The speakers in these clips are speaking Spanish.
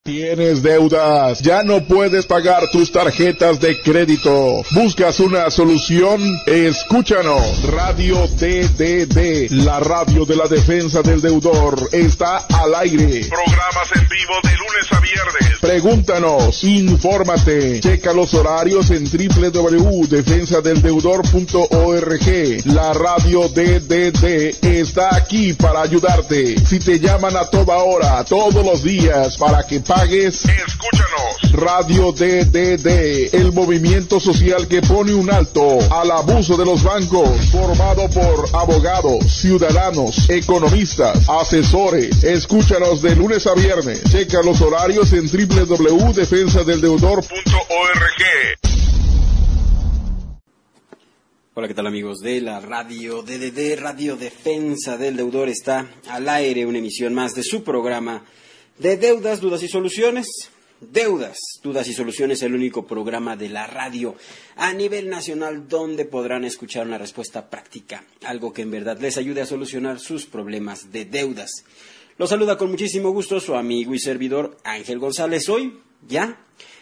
¿Tienes deudas? ¿Ya no puedes pagar tus tarjetas de crédito? ¿Buscas una solución? Escúchanos. Radio DDD, la radio de la defensa del deudor, está al aire. Programas en vivo de lunes a viernes. Pregúntanos, infórmate, checa los horarios en www.defensadeldeudor.org. La radio DDD está aquí para ayudarte. Si te llaman a toda hora, todos los días, para que pagues, escúchanos. Radio DDD, el movimiento social que pone un alto al abuso de los bancos, formado por abogados, ciudadanos, economistas, asesores. Escúchanos de lunes a viernes. Checa los horarios en www.defensadeldeudor.org. Hola, ¿qué tal, amigos de la radio DDD? Radio Defensa del Deudor está al aire, una emisión más de su programa de Deudas, Dudas y Soluciones. Deudas, Dudas y Soluciones, el único programa de la radio a nivel nacional donde podrán escuchar una respuesta práctica, algo que en verdad les ayude a solucionar sus problemas de deudas. Los saluda con muchísimo gusto su amigo y servidor Ángel González. Hoy, ya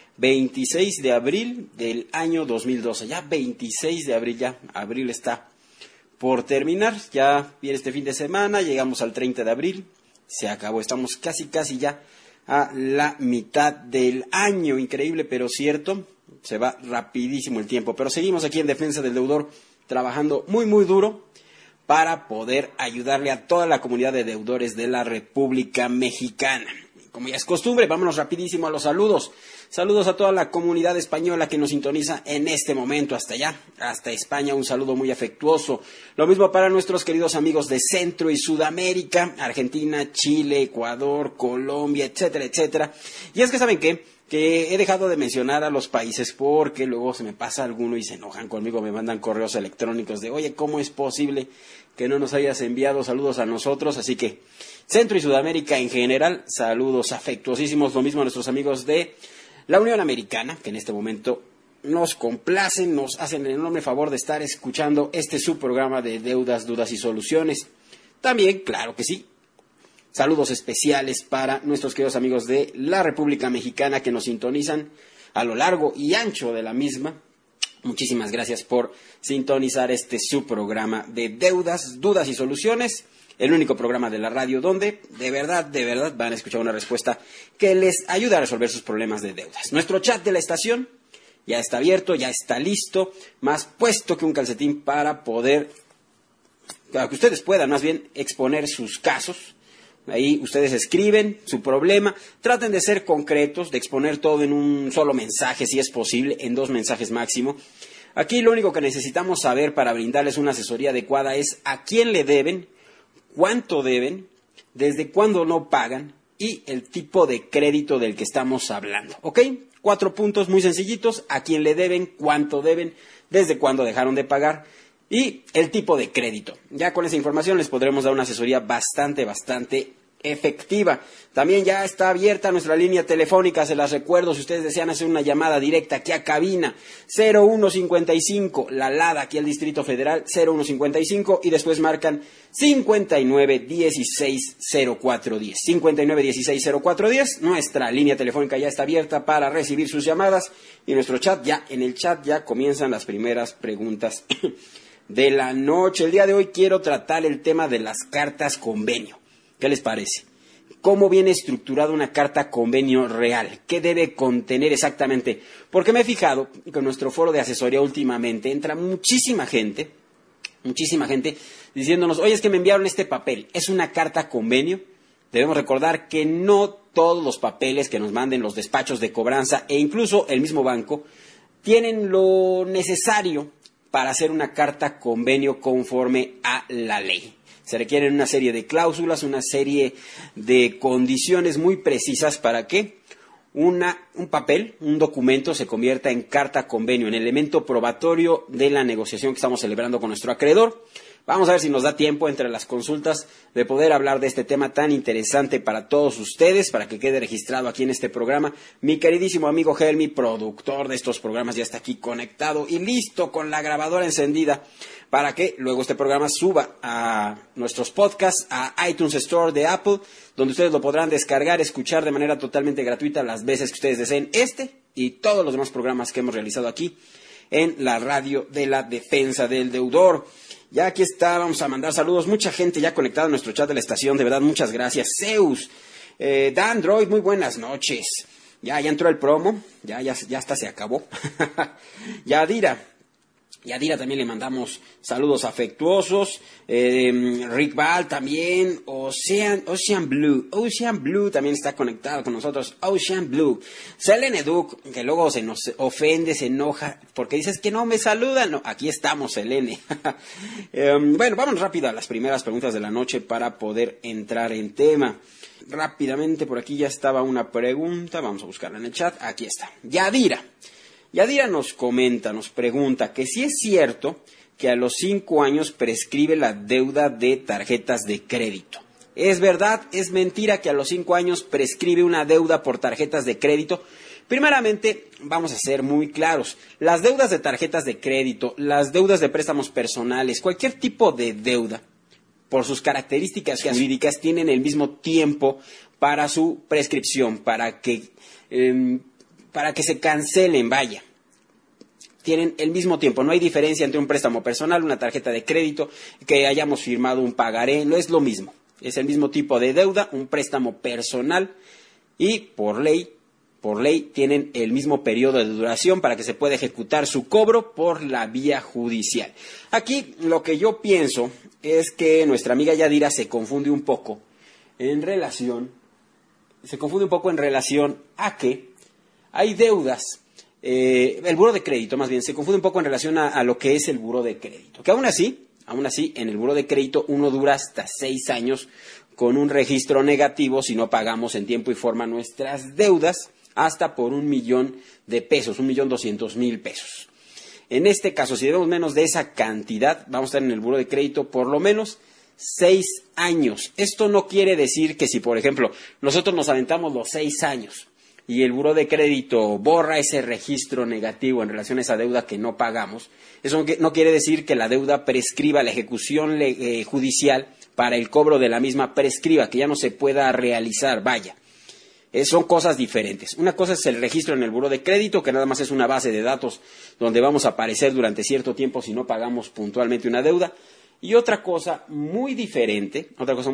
26 de abril del año 2012, ya 26 de abril, ya abril está por terminar, ya viene este fin de semana, llegamos al 30 de abril. Se acabó, estamos casi ya a la mitad del año, increíble pero cierto, se va rapidísimo el tiempo, pero seguimos aquí en Defensa del Deudor trabajando muy duro para poder ayudarle a toda la comunidad de deudores de la República Mexicana. Como ya es costumbre, vámonos rapidísimo a los saludos. Saludos a toda la comunidad española que nos sintoniza en este momento, hasta allá, hasta España, un saludo muy afectuoso. Lo mismo para nuestros queridos amigos de Centro y Sudamérica, Argentina, Chile, Ecuador, Colombia, etcétera, etcétera. Y es que, ¿saben qué? Que he dejado de mencionar a los países porque luego se me pasa alguno y se enojan conmigo, me mandan correos electrónicos de, oye, ¿cómo es posible que no nos hayas enviado saludos a nosotros? Así que Centro y Sudamérica en general, saludos afectuosísimos. Lo mismo a nuestros amigos de la Unión Americana, que en este momento nos complacen, nos hacen el enorme favor de estar escuchando este subprograma de Deudas, Dudas y Soluciones. También, claro que sí, saludos especiales para nuestros queridos amigos de la República Mexicana que nos sintonizan a lo largo y ancho de la misma. Muchísimas gracias por sintonizar este subprograma de Deudas, Dudas y Soluciones. El único programa de la radio donde de verdad van a escuchar una respuesta que les ayuda a resolver sus problemas de deudas. Nuestro chat de la estación ya está abierto, ya está listo, más puesto que un calcetín para poder, para que ustedes puedan más bien exponer sus casos. Ahí ustedes escriben su problema, traten de ser concretos, de exponer todo en un solo mensaje, si es posible, en 2 mensajes máximo. Aquí lo único que necesitamos saber para brindarles una asesoría adecuada es a quién le deben, cuánto deben, desde cuándo no pagan y el tipo de crédito del que estamos hablando. ¿Ok? 4 puntos muy sencillitos: a quién le deben, cuánto deben, desde cuándo dejaron de pagar y el tipo de crédito. Ya con esa información les podremos dar una asesoría bastante efectiva. También ya está abierta nuestra línea telefónica, se las recuerdo, si ustedes desean hacer una llamada directa aquí a cabina, 0155, la LADA aquí al Distrito Federal, 0155, y después marcan 59160410, 59160410, nuestra línea telefónica ya está abierta para recibir sus llamadas, y nuestro chat, en el chat ya comienzan las primeras preguntas de la noche. El día de hoy quiero tratar el tema de las cartas convenio. ¿Qué les parece? ¿Cómo viene estructurada una carta convenio real? ¿Qué debe contener exactamente? Porque me he fijado que en nuestro foro de asesoría últimamente entra muchísima gente diciéndonos, oye, es que me enviaron este papel, ¿es una carta convenio? Debemos recordar que no todos los papeles que nos manden los despachos de cobranza e incluso el mismo banco tienen lo necesario para hacer una carta convenio conforme a la ley. Se requieren una serie de cláusulas, una serie de condiciones muy precisas para que un papel, un documento se convierta en carta convenio, en elemento probatorio de la negociación que estamos celebrando con nuestro acreedor. Vamos a ver si nos da tiempo entre las consultas de poder hablar de este tema tan interesante para todos ustedes, para que quede registrado aquí en este programa. Mi queridísimo amigo Helmi, productor de estos programas, ya está aquí conectado y listo con la grabadora encendida para que luego este programa suba a nuestros podcasts, a iTunes Store de Apple, donde ustedes lo podrán descargar, escuchar de manera totalmente gratuita las veces que ustedes deseen y todos los demás programas que hemos realizado aquí en la radio de la defensa del deudor. Ya aquí está, vamos a mandar saludos. Mucha gente ya conectada a nuestro chat de la estación, de verdad, muchas gracias. Zeus, Dandroid, muy buenas noches. Ya entró el promo, ya hasta se acabó. Yadira también le mandamos saludos afectuosos. Rick Val también. Ocean Blue también está conectado con nosotros. Ocean Blue. Selene Duke, que luego se nos ofende, se enoja, porque dices que no me saludan. No, aquí estamos, Selene. Bueno, vamos rápido a las primeras preguntas de la noche para poder entrar en tema. Rápidamente, por aquí ya estaba una pregunta. Vamos a buscarla en el chat. Aquí está. Yadira nos pregunta que si es cierto que a los 5 años prescribe la deuda de tarjetas de crédito. ¿Es verdad? ¿Es mentira que a los 5 años prescribe una deuda por tarjetas de crédito? Primeramente, vamos a ser muy claros. Las deudas de tarjetas de crédito, las deudas de préstamos personales, cualquier tipo de deuda, por sus características jurídicas, tienen el mismo tiempo para su prescripción, para que se cancelen, vaya. Tienen el mismo tiempo, no hay diferencia entre un préstamo personal, una tarjeta de crédito, que hayamos firmado un pagaré, no es lo mismo. Es el mismo tipo de deuda, un préstamo personal, y por ley tienen el mismo periodo de duración para que se pueda ejecutar su cobro por la vía judicial. Aquí lo que yo pienso es que nuestra amiga Yadira se confunde un poco en relación a que hay deudas, el buró de crédito más bien, se confunde un poco en relación a lo que es el buró de crédito. Que aún así, en el buró de crédito uno dura hasta 6 años con un registro negativo si no pagamos en tiempo y forma nuestras deudas, hasta por 1,000,000 de pesos, 1,200,000 pesos. En este caso, si debemos menos de esa cantidad, vamos a estar en el buró de crédito por lo menos 6 años. Esto no quiere decir que si, por ejemplo, nosotros nos aventamos los 6 años y el buró de crédito borra ese registro negativo en relación a esa deuda que no pagamos, eso no quiere decir que la deuda prescriba, la ejecución judicial para el cobro de la misma prescriba, que ya no se pueda realizar, vaya. Son cosas diferentes. Una cosa es el registro en el buró de crédito, que nada más es una base de datos donde vamos a aparecer durante cierto tiempo si no pagamos puntualmente una deuda. Y otra cosa muy diferente,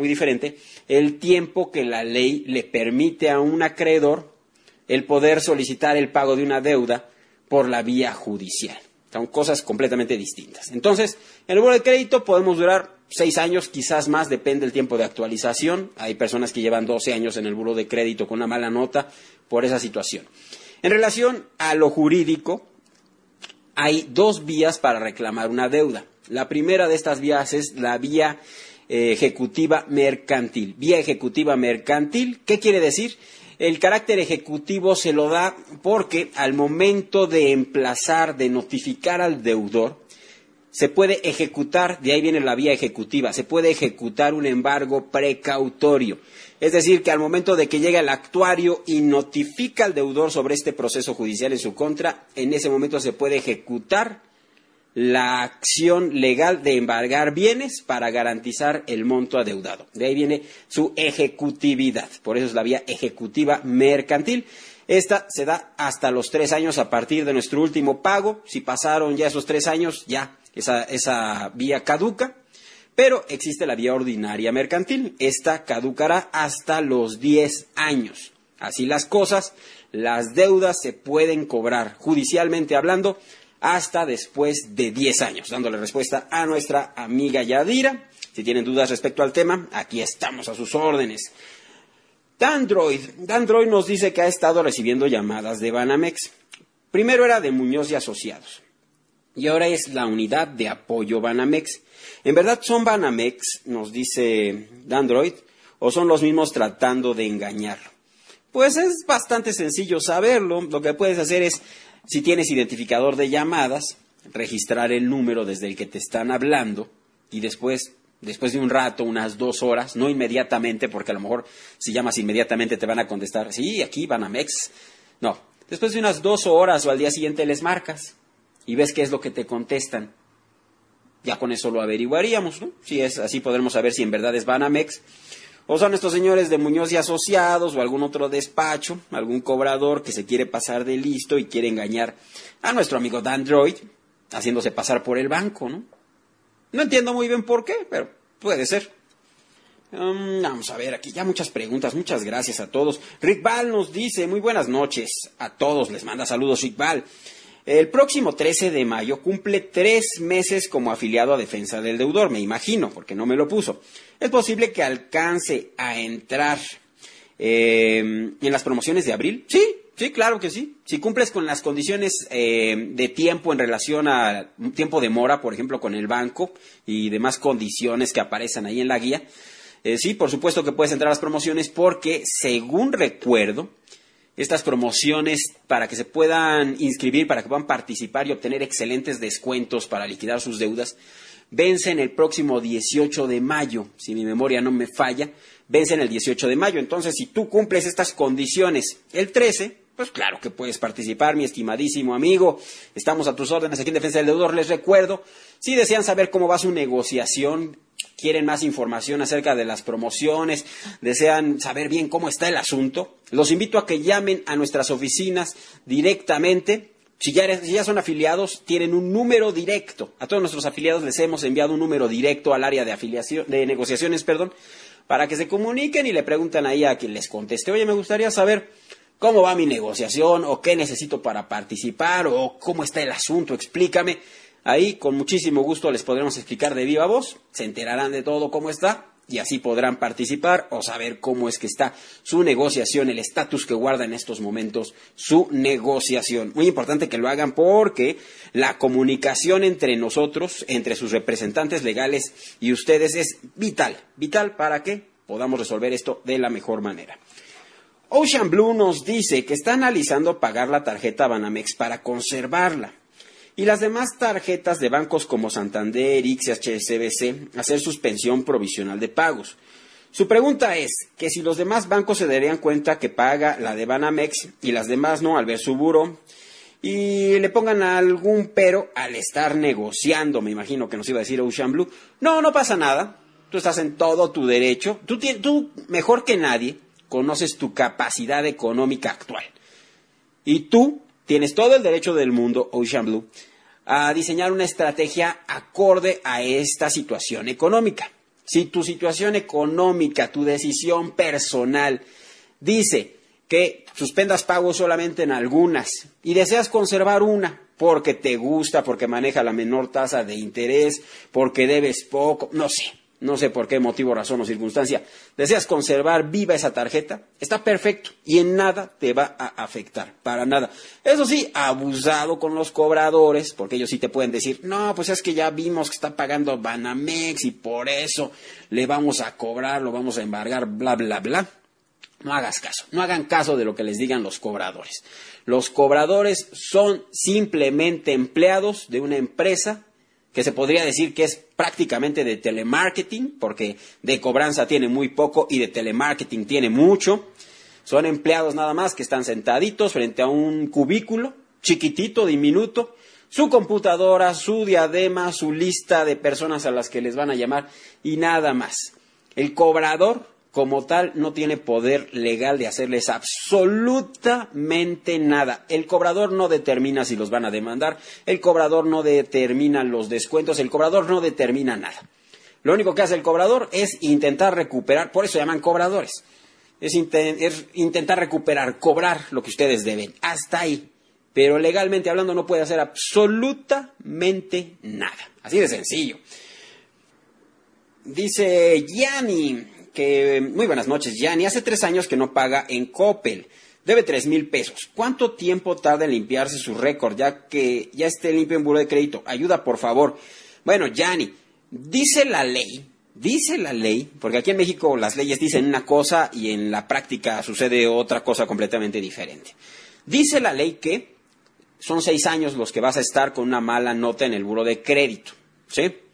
el tiempo que la ley le permite a un acreedor el poder solicitar el pago de una deuda por la vía judicial. Son cosas completamente distintas. Entonces, en el buró de crédito podemos durar 6 años, quizás más, depende del tiempo de actualización. Hay personas que llevan 12 años en el buró de crédito con una mala nota por esa situación. En relación a lo jurídico, hay 2 vías para reclamar una deuda. La primera de estas vías es la vía ejecutiva mercantil. Vía ejecutiva mercantil, ¿qué quiere decir? El carácter ejecutivo se lo da porque al momento de emplazar, de notificar al deudor, se puede ejecutar, de ahí viene la vía ejecutiva, se puede ejecutar un embargo precautorio. Es decir, que al momento de que llega el actuario y notifica al deudor sobre este proceso judicial en su contra, en ese momento se puede ejecutar la acción legal de embargar bienes para garantizar el monto adeudado. De ahí viene su ejecutividad. Por eso es la vía ejecutiva mercantil. Esta se da hasta los 3 años a partir de nuestro último pago. Si pasaron ya esos 3 años, ya esa vía caduca. Pero existe la vía ordinaria mercantil. Esta caducará hasta los 10 años. Así las cosas, las deudas se pueden cobrar judicialmente hablando hasta después de 10 años, dándole respuesta a nuestra amiga Yadira. Si tienen dudas respecto al tema, aquí estamos a sus órdenes. Dandroid nos dice que ha estado recibiendo llamadas de Banamex. Primero era de Muñoz y Asociados, y ahora es la unidad de apoyo Banamex. ¿En verdad son Banamex, nos dice Dandroid, o son los mismos tratando de engañarlo? Pues es bastante sencillo saberlo. Lo que puedes hacer es, si tienes identificador de llamadas, registrar el número desde el que te están hablando y después de un rato, unas 2 horas, no inmediatamente, porque a lo mejor si llamas inmediatamente te van a contestar, sí, aquí Banamex. No, después de unas 2 horas o al día siguiente les marcas y ves qué es lo que te contestan. Ya con eso lo averiguaríamos, ¿no? Si es así, podremos saber si en verdad es Banamex o son estos señores de Muñoz y Asociados o algún otro despacho, algún cobrador que se quiere pasar de listo y quiere engañar a nuestro amigo Dandroid, haciéndose pasar por el banco, ¿no? No entiendo muy bien por qué, pero puede ser. Vamos a ver, aquí ya muchas preguntas, muchas gracias a todos. Rick Val nos dice, muy buenas noches a todos, les manda saludos Rick Val. El próximo 13 de mayo cumple 3 meses como afiliado a Defensa del Deudor, me imagino, porque no me lo puso. ¿Es posible que alcance a entrar en las promociones de abril? Sí, claro que sí. Si cumples con las condiciones de tiempo en relación a tiempo de mora, por ejemplo, con el banco y demás condiciones que aparecen ahí en la guía, sí, por supuesto que puedes entrar a las promociones porque, según recuerdo, estas promociones para que se puedan inscribir, para que puedan participar y obtener excelentes descuentos para liquidar sus deudas, vencen el próximo 18 de mayo, si mi memoria no me falla, vencen el 18 de mayo. Entonces, si tú cumples estas condiciones el 13, pues claro que puedes participar, mi estimadísimo amigo. Estamos a tus órdenes aquí en Defensa del Deudor. Les recuerdo, si desean saber cómo va su negociación, quieren más información acerca de las promociones, desean saber bien cómo está el asunto, los invito a que llamen a nuestras oficinas directamente. Si ya son afiliados, tienen un número directo. A todos nuestros afiliados les hemos enviado un número directo al área de negociaciones, para que se comuniquen y le pregunten ahí a quien les conteste. Oye, me gustaría saber cómo va mi negociación, o qué necesito para participar, o cómo está el asunto, explícame. Ahí, con muchísimo gusto, les podremos explicar de viva voz, se enterarán de todo cómo está, y así podrán participar o saber cómo es que está su negociación, el estatus que guarda en estos momentos su negociación. Muy importante que lo hagan porque la comunicación entre nosotros, entre sus representantes legales y ustedes es vital para que podamos resolver esto de la mejor manera. Ocean Blue nos dice que está analizando pagar la tarjeta Banamex para conservarla y las demás tarjetas de bancos como Santander, ICSI, HSBC, hacer suspensión provisional de pagos. Su pregunta es que si los demás bancos se darían cuenta que paga la de Banamex y las demás no al ver su buró y le pongan algún pero al estar negociando. Me imagino que nos iba a decir Ocean Blue. No pasa nada, tú estás en todo tu derecho, tú mejor que nadie conoces tu capacidad económica actual y tú tienes todo el derecho del mundo, Ocean Blue, a diseñar una estrategia acorde a esta situación económica. Si tu situación económica, tu decisión personal, dice que suspendas pagos solamente en algunas y deseas conservar una porque te gusta, porque maneja la menor tasa de interés, porque debes poco, no sé por qué motivo, razón o circunstancia, deseas conservar viva esa tarjeta, está perfecto y en nada te va a afectar, para nada. Eso sí, abusado con los cobradores, porque ellos sí te pueden decir, no, pues es que ya vimos que está pagando Banamex y por eso le vamos a cobrar, lo vamos a embargar, bla, bla, bla. No hagas caso, no hagan caso de lo que les digan los cobradores. Los cobradores son simplemente empleados de una empresa que se podría decir que es prácticamente de telemarketing, porque de cobranza tiene muy poco y de telemarketing tiene mucho. Son empleados nada más que están sentaditos frente a un cubículo chiquitito, diminuto, su computadora, su diadema, su lista de personas a las que les van a llamar y nada más. El cobrador, como tal, no tiene poder legal de hacerles absolutamente nada. El cobrador no determina si los van a demandar, el cobrador no determina los descuentos, el cobrador no determina nada. Lo único que hace el cobrador es intentar recuperar, por eso llaman cobradores, es intentar recuperar, cobrar lo que ustedes deben, hasta ahí. Pero legalmente hablando no puede hacer absolutamente nada. Así de sencillo. Dice Gianni que, muy buenas noches, Gianni, hace 3 años que no paga en Coppel, debe 3,000 pesos. ¿Cuánto tiempo tarda en limpiarse su récord, ya que ya esté limpio en buró de crédito? Ayuda, por favor. Bueno, Gianni, dice la ley, porque aquí en México las leyes dicen una cosa y en la práctica sucede otra cosa completamente diferente. Dice la ley que son 6 años los que vas a estar con una mala nota en el buró de crédito, ¿sí?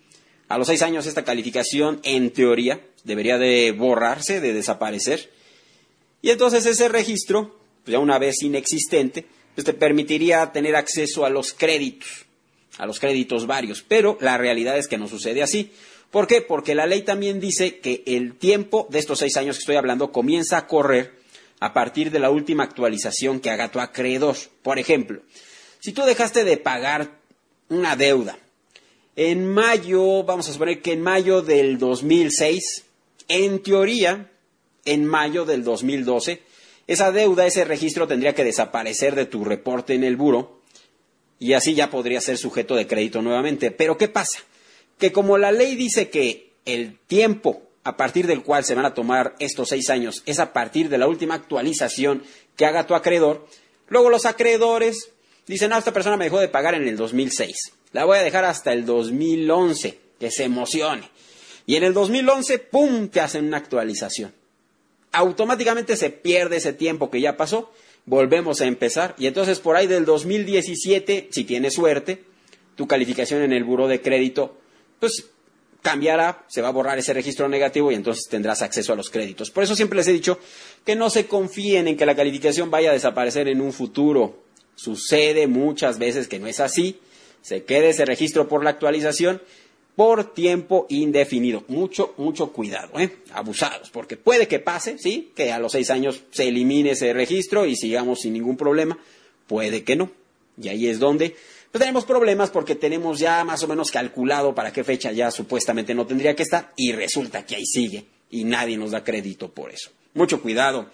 A los 6 años esta calificación, en teoría, debería de borrarse, de desaparecer. Y entonces ese registro, pues ya una vez inexistente, pues te permitiría tener acceso a los créditos varios. Pero la realidad es que no sucede así. ¿Por qué? Porque la ley también dice que el tiempo de estos 6 años que estoy hablando comienza a correr a partir de la última actualización que haga tu acreedor. Por ejemplo, si tú dejaste de pagar una deuda en mayo, vamos a suponer que en mayo del 2006, en teoría, en mayo del 2012, esa deuda, ese registro tendría que desaparecer de tu reporte en el buro y así ya podría ser sujeto de crédito nuevamente. Pero ¿qué pasa? Que como la ley dice que el tiempo a partir del cual se van a tomar estos 6 años es a partir de la última actualización que haga tu acreedor, luego los acreedores dicen, esta persona me dejó de pagar en el 2006, la voy a dejar hasta el 2011, que se emocione. Y en el 2011, ¡pum!, te hacen una actualización. Automáticamente se pierde ese tiempo que ya pasó, volvemos a empezar, y entonces por ahí del 2017, si tienes suerte, tu calificación en el buró de crédito, pues cambiará, se va a borrar ese registro negativo y entonces tendrás acceso a los créditos. Por eso siempre les he dicho que no se confíen en que la calificación vaya a desaparecer en un futuro. Sucede muchas veces que no es así, se queda ese registro por la actualización por tiempo indefinido. Mucho cuidado, abusados, porque puede que pase, sí, que a los 6 años se elimine ese registro y sigamos sin ningún problema, puede que no. Y ahí es donde pues tenemos problemas porque tenemos ya más o menos calculado para qué fecha ya supuestamente no tendría que estar y resulta que ahí sigue y nadie nos da crédito por eso. Mucho cuidado.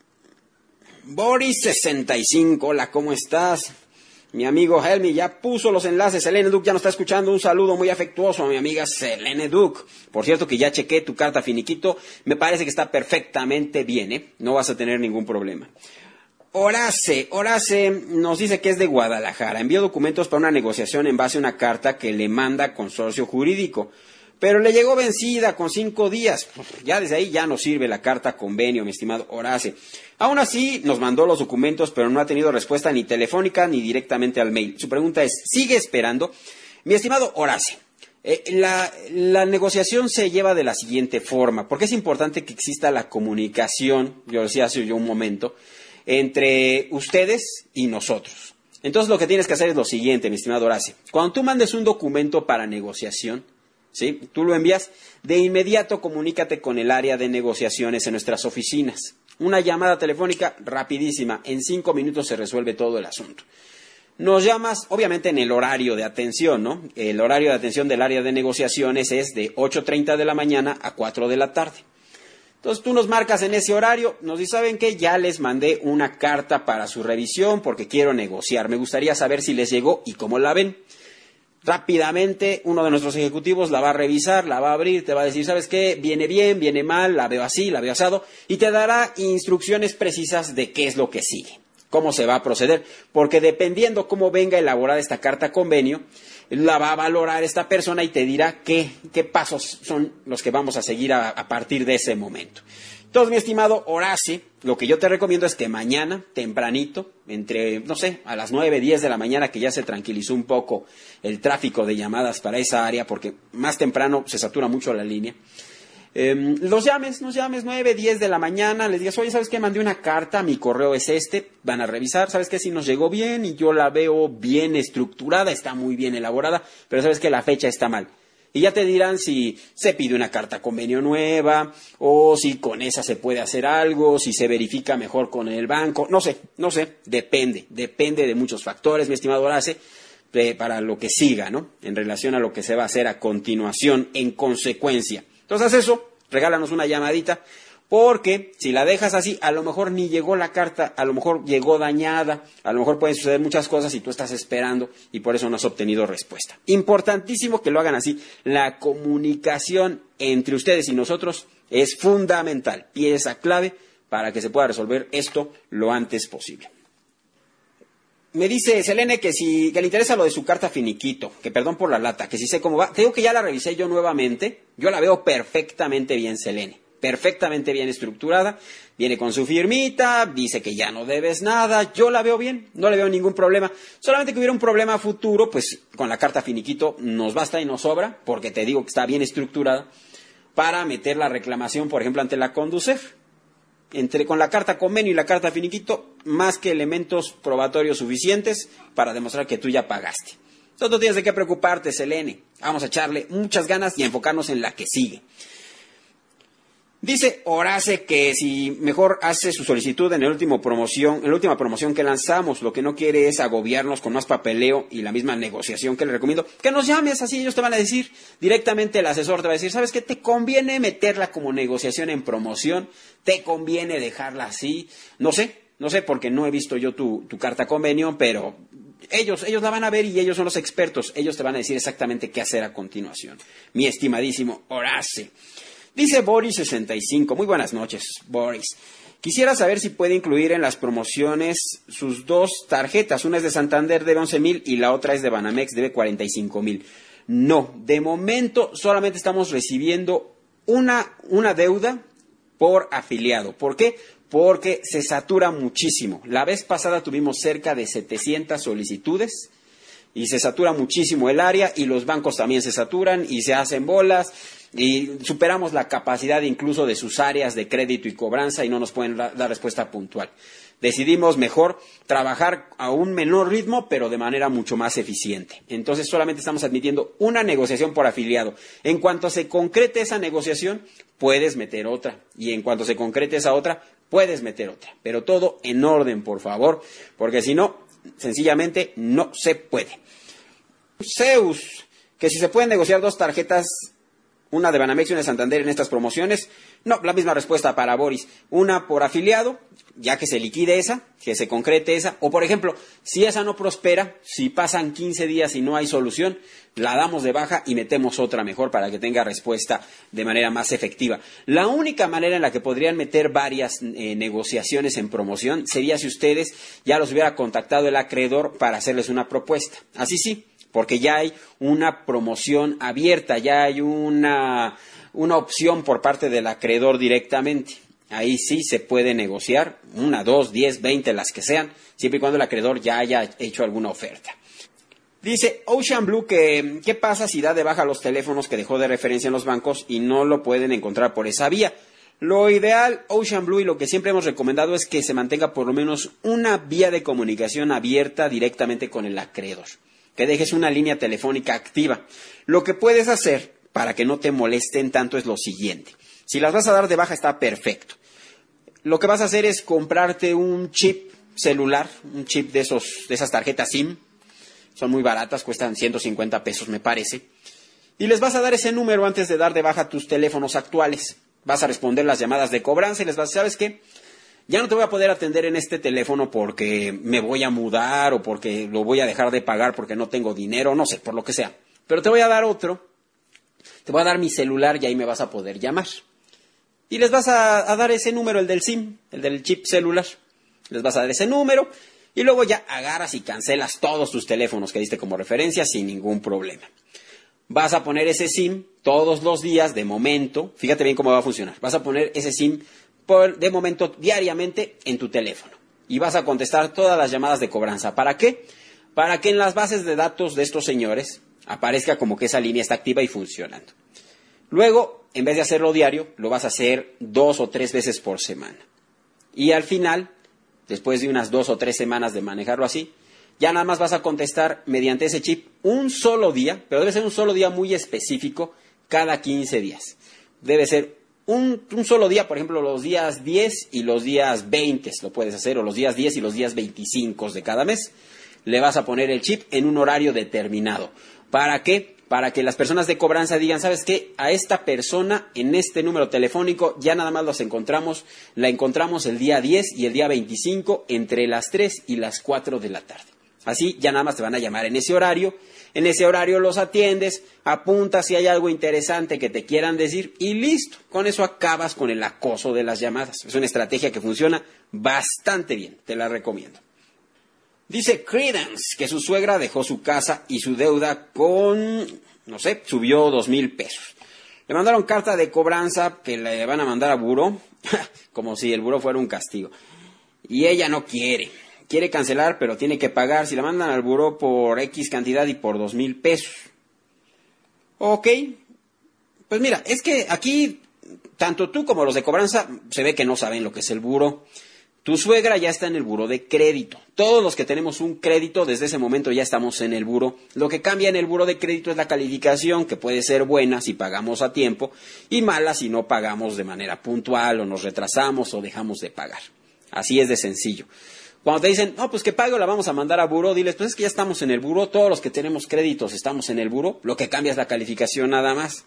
Boris65, hola, ¿cómo estás? Mi amigo Helmi ya puso los enlaces. Selene Duc ya nos está escuchando. Un saludo muy afectuoso a mi amiga Selene Duc. Por cierto que ya chequé tu carta finiquito. Me parece que está perfectamente bien, No vas a tener ningún problema. Horace nos dice que es de Guadalajara. Envió documentos para una negociación en base a una carta que le manda Consorcio Jurídico. Pero le llegó vencida con 5 días. Ya desde ahí ya no sirve la carta convenio, mi estimado Horace. Aún así, nos mandó los documentos, pero no ha tenido respuesta ni telefónica ni directamente al mail. Su pregunta es, ¿sigue esperando? Mi estimado Horace, la negociación se lleva de la siguiente forma, porque es importante que exista la comunicación, yo decía hace un momento, entre ustedes y nosotros. Entonces, lo que tienes que hacer es lo siguiente, mi estimado Horace. Cuando tú mandes un documento para negociación, ¿sí?, tú lo envías, de inmediato comunícate con el área de negociaciones en nuestras oficinas. Una llamada telefónica rapidísima, en 5 minutos se resuelve todo el asunto. Nos llamas, obviamente en el horario de atención, ¿no? El horario de atención del área de negociaciones es de 8:30 de la mañana a 4 de la tarde. Entonces tú nos marcas en ese horario, nos dices, ¿saben qué? Ya les mandé una carta para su revisión porque quiero negociar. Me gustaría saber si les llegó y cómo la ven. Rápidamente uno de nuestros ejecutivos la va a revisar, la va a abrir, te va a decir, ¿sabes qué? Viene bien, viene mal, la veo así, la veo asado, y te dará instrucciones precisas de qué es lo que sigue, cómo se va a proceder, porque dependiendo cómo venga elaborada esta carta convenio, la va a valorar esta persona y te dirá qué pasos son los que vamos a seguir a partir de ese momento. Entonces, mi estimado Horace, lo que yo te recomiendo es que mañana, tempranito, entre, no sé, a las 9, 10 de la mañana, que ya se tranquilizó un poco el tráfico de llamadas para esa área, porque más temprano se satura mucho la línea, nos llames 9, 10 de la mañana, les digas, oye, ¿sabes qué? Mandé una carta, mi correo es este, van a revisar, ¿sabes qué? Si nos llegó bien y yo la veo bien estructurada, está muy bien elaborada, pero ¿sabes qué? La fecha está mal. Y ya te dirán si se pide una carta convenio nueva, o si con esa se puede hacer algo, si se verifica mejor con el banco, no sé, depende de muchos factores, mi estimado Horace, para lo que siga, ¿no? En relación a lo que se va a hacer a continuación, en consecuencia. Entonces eso, regálanos una llamadita, porque si la dejas así, a lo mejor ni llegó la carta, a lo mejor llegó dañada, a lo mejor pueden suceder muchas cosas y tú estás esperando y por eso no has obtenido respuesta. Importantísimo que lo hagan así. La comunicación entre ustedes y nosotros es fundamental, pieza clave para que se pueda resolver esto lo antes posible. Me dice Selene que le interesa lo de su carta finiquito, que perdón por la lata, que sí sé cómo va. Te digo que ya la revisé yo nuevamente, yo la veo perfectamente bien, Selene. perfectamente bien estructurada, viene con su firmita, dice que ya no debes nada, yo la veo bien, no le veo ningún problema, solamente que hubiera un problema futuro, pues con la carta finiquito nos basta y nos sobra, porque te digo que está bien estructurada, para meter la reclamación, por ejemplo, ante la Conducef. Con la carta convenio y la carta finiquito, más que elementos probatorios suficientes para demostrar que tú ya pagaste. Entonces no tienes de qué preocuparte, Selene. Vamos a echarle muchas ganas y a enfocarnos en la que sigue. Dice Horace que si mejor hace su solicitud en la última promoción que lanzamos, lo que no quiere es agobiarnos con más papeleo y la misma negociación que le recomiendo. Que nos llames, así ellos te van a decir directamente, el asesor te va a decir, ¿sabes qué? Te conviene meterla como negociación en promoción, te conviene dejarla así. No sé, porque no he visto yo tu carta convenio, pero ellos la van a ver y ellos son los expertos. Ellos te van a decir exactamente qué hacer a continuación. Mi estimadísimo Horace. Dice Boris 65, muy buenas noches, Boris. Quisiera saber si puede incluir en las promociones sus dos tarjetas. Una es de Santander, debe 11,000 y la otra es de Banamex, debe 45,000. No, de momento solamente estamos recibiendo una deuda por afiliado. ¿Por qué? Porque se satura muchísimo. La vez pasada tuvimos cerca de 700 solicitudes. Y se satura muchísimo el área y los bancos también se saturan y se hacen bolas y superamos la capacidad incluso de sus áreas de crédito y cobranza y no nos pueden dar respuesta puntual. Decidimos mejor trabajar a un menor ritmo pero de manera mucho más eficiente. Entonces solamente estamos admitiendo una negociación por afiliado. En cuanto se concrete esa negociación, puedes meter otra. Y en cuanto se concrete esa otra, puedes meter otra. Pero todo en orden, por favor, porque si no, sencillamente no se puede. Zeus, que si se pueden negociar dos tarjetas, una de Banamex y una de Santander en estas promociones. No, la misma respuesta para Boris. Una por afiliado, ya que se liquide esa, que se concrete esa. O por ejemplo, si esa no prospera, si pasan 15 días y no hay solución, la damos de baja y metemos otra mejor para que tenga respuesta de manera más efectiva. La única manera en la que podrían meter varias negociaciones en promoción sería si ustedes ya los hubiera contactado el acreedor para hacerles una propuesta. Así sí, porque ya hay una promoción abierta, ya hay una opción por parte del acreedor directamente. Ahí sí se puede negociar, 1, 2, 10, 20, las que sean, siempre y cuando el acreedor ya haya hecho alguna oferta. Dice Ocean Blue que, ¿qué pasa si da de baja los teléfonos que dejó de referencia en los bancos y no lo pueden encontrar por esa vía? Lo ideal, Ocean Blue, y lo que siempre hemos recomendado es que se mantenga por lo menos una vía de comunicación abierta directamente con el acreedor. Que dejes una línea telefónica activa. Lo que puedes hacer para que no te molesten tanto es lo siguiente. Si las vas a dar de baja está perfecto. Lo que vas a hacer es comprarte un chip celular, un chip de esas tarjetas SIM. Son muy baratas, cuestan 150 pesos me parece. Y les vas a dar ese número antes de dar de baja tus teléfonos actuales. Vas a responder las llamadas de cobranza y les vas a decir, ¿sabes qué? Ya no te voy a poder atender en este teléfono porque me voy a mudar o porque lo voy a dejar de pagar porque no tengo dinero, no sé, por lo que sea. Pero te voy a dar otro, te voy a dar mi celular y ahí me vas a poder llamar. Y les vas a dar ese número, el del SIM, el del chip celular. Les vas a dar ese número y luego ya agarras y cancelas todos tus teléfonos que diste como referencia sin ningún problema. Vas a poner ese SIM todos los días de momento, fíjate bien cómo va a funcionar. Vas a poner ese SIM de momento diariamente en tu teléfono y vas a contestar todas las llamadas de cobranza. ¿Para qué? Para que en las bases de datos de estos señores aparezca como que esa línea está activa y funcionando. Luego, en vez de hacerlo diario, lo vas a hacer 2 o 3 veces por semana. Y al final, después de unas 2 o 3 semanas de manejarlo así, ya nada más vas a contestar mediante ese chip un solo día, pero debe ser un solo día muy específico cada 15 días. Debe ser un solo día, por ejemplo, los días 10 y los días 20 lo puedes hacer, o los días 10 y los días 25 de cada mes. Le vas a poner el chip en un horario determinado. ¿Para qué? Para que las personas de cobranza digan, ¿sabes qué? A esta persona en este número telefónico ya nada más la encontramos el día 10 y el día 25 entre las 3 y las 4 de la tarde. Así ya nada más te van a llamar en ese horario. En ese horario los atiendes, apuntas si hay algo interesante que te quieran decir y listo. Con eso acabas con el acoso de las llamadas. Es una estrategia que funciona bastante bien, te la recomiendo. Dice Credence que su suegra dejó su casa y su deuda subió 2,000 pesos. Le mandaron carta de cobranza que le van a mandar a buró, como si el buró fuera un castigo. Y ella no quiere cancelar, pero tiene que pagar. Si la mandan al buró por X cantidad y por 2,000 pesos. Ok, pues mira, es que aquí, tanto tú como los de cobranza, se ve que no saben lo que es el buró. Tu suegra ya está en el buró de crédito. Todos los que tenemos un crédito, desde ese momento ya estamos en el buró. Lo que cambia en el buró de crédito es la calificación, que puede ser buena si pagamos a tiempo, y mala si no pagamos de manera puntual, o nos retrasamos, o dejamos de pagar. Así es de sencillo. Cuando te dicen, no, pues que pague o la vamos a mandar a buró, diles, pues es que ya estamos en el buró, todos los que tenemos créditos estamos en el buró, lo que cambia es la calificación nada más.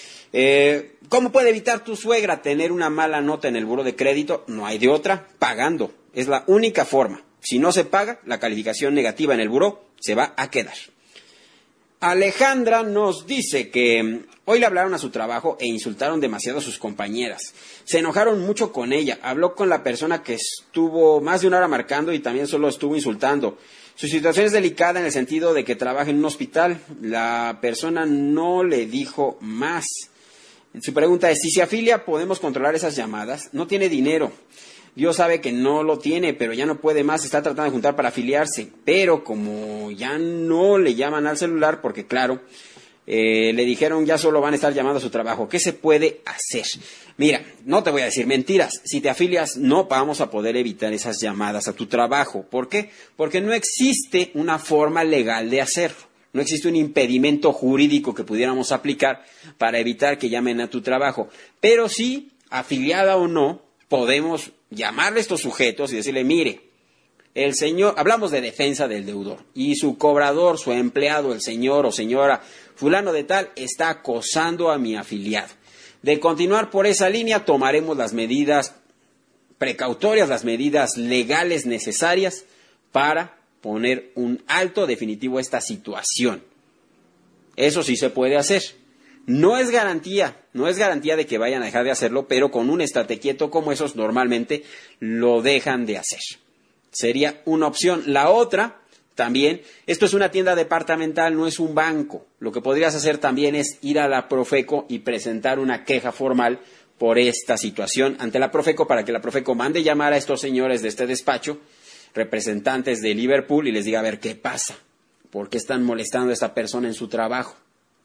¿Cómo puede evitar tu suegra tener una mala nota en el buró de crédito? No hay de otra, pagando. Es la única forma. Si no se paga, la calificación negativa en el buró se va a quedar. Alejandra nos dice que hoy le hablaron a su trabajo e insultaron demasiado a sus compañeras. Se enojaron mucho con ella. Habló con la persona que estuvo más de una hora marcando y también solo estuvo insultando. Su situación es delicada en el sentido de que trabaja en un hospital. La persona no le dijo más. Su pregunta es, si se afilia, ¿podemos controlar esas llamadas? No tiene dinero. Dios sabe que no lo tiene, pero ya no puede más. Está tratando de juntar para afiliarse. Pero como ya no le llaman al celular, porque claro, le dijeron ya solo van a estar llamando a su trabajo. ¿Qué se puede hacer? Mira, no te voy a decir mentiras. Si te afilias, no vamos a poder evitar esas llamadas a tu trabajo. ¿Por qué? Porque no existe una forma legal de hacerlo. No existe un impedimento jurídico que pudiéramos aplicar para evitar que llamen a tu trabajo. Pero sí, afiliada o no, podemos llamarle a estos sujetos y decirle, mire, el señor, hablamos de defensa del deudor, y su cobrador, su empleado, el señor o señora fulano de tal, está acosando a mi afiliado. De continuar por esa línea, tomaremos las medidas precautorias, las medidas legales necesarias para poner un alto definitivo a esta situación. Eso sí se puede hacer. No es garantía de que vayan a dejar de hacerlo, pero con un estate quieto como esos normalmente lo dejan de hacer. Sería una opción. La otra, también, esto es una tienda departamental, no es un banco. Lo que podrías hacer también es ir a la Profeco y presentar una queja formal por esta situación ante la Profeco para que la Profeco mande llamar a estos señores de este despacho, representantes de Liverpool, y les diga, a ver, ¿qué pasa? ¿Por qué están molestando a esta persona en su trabajo?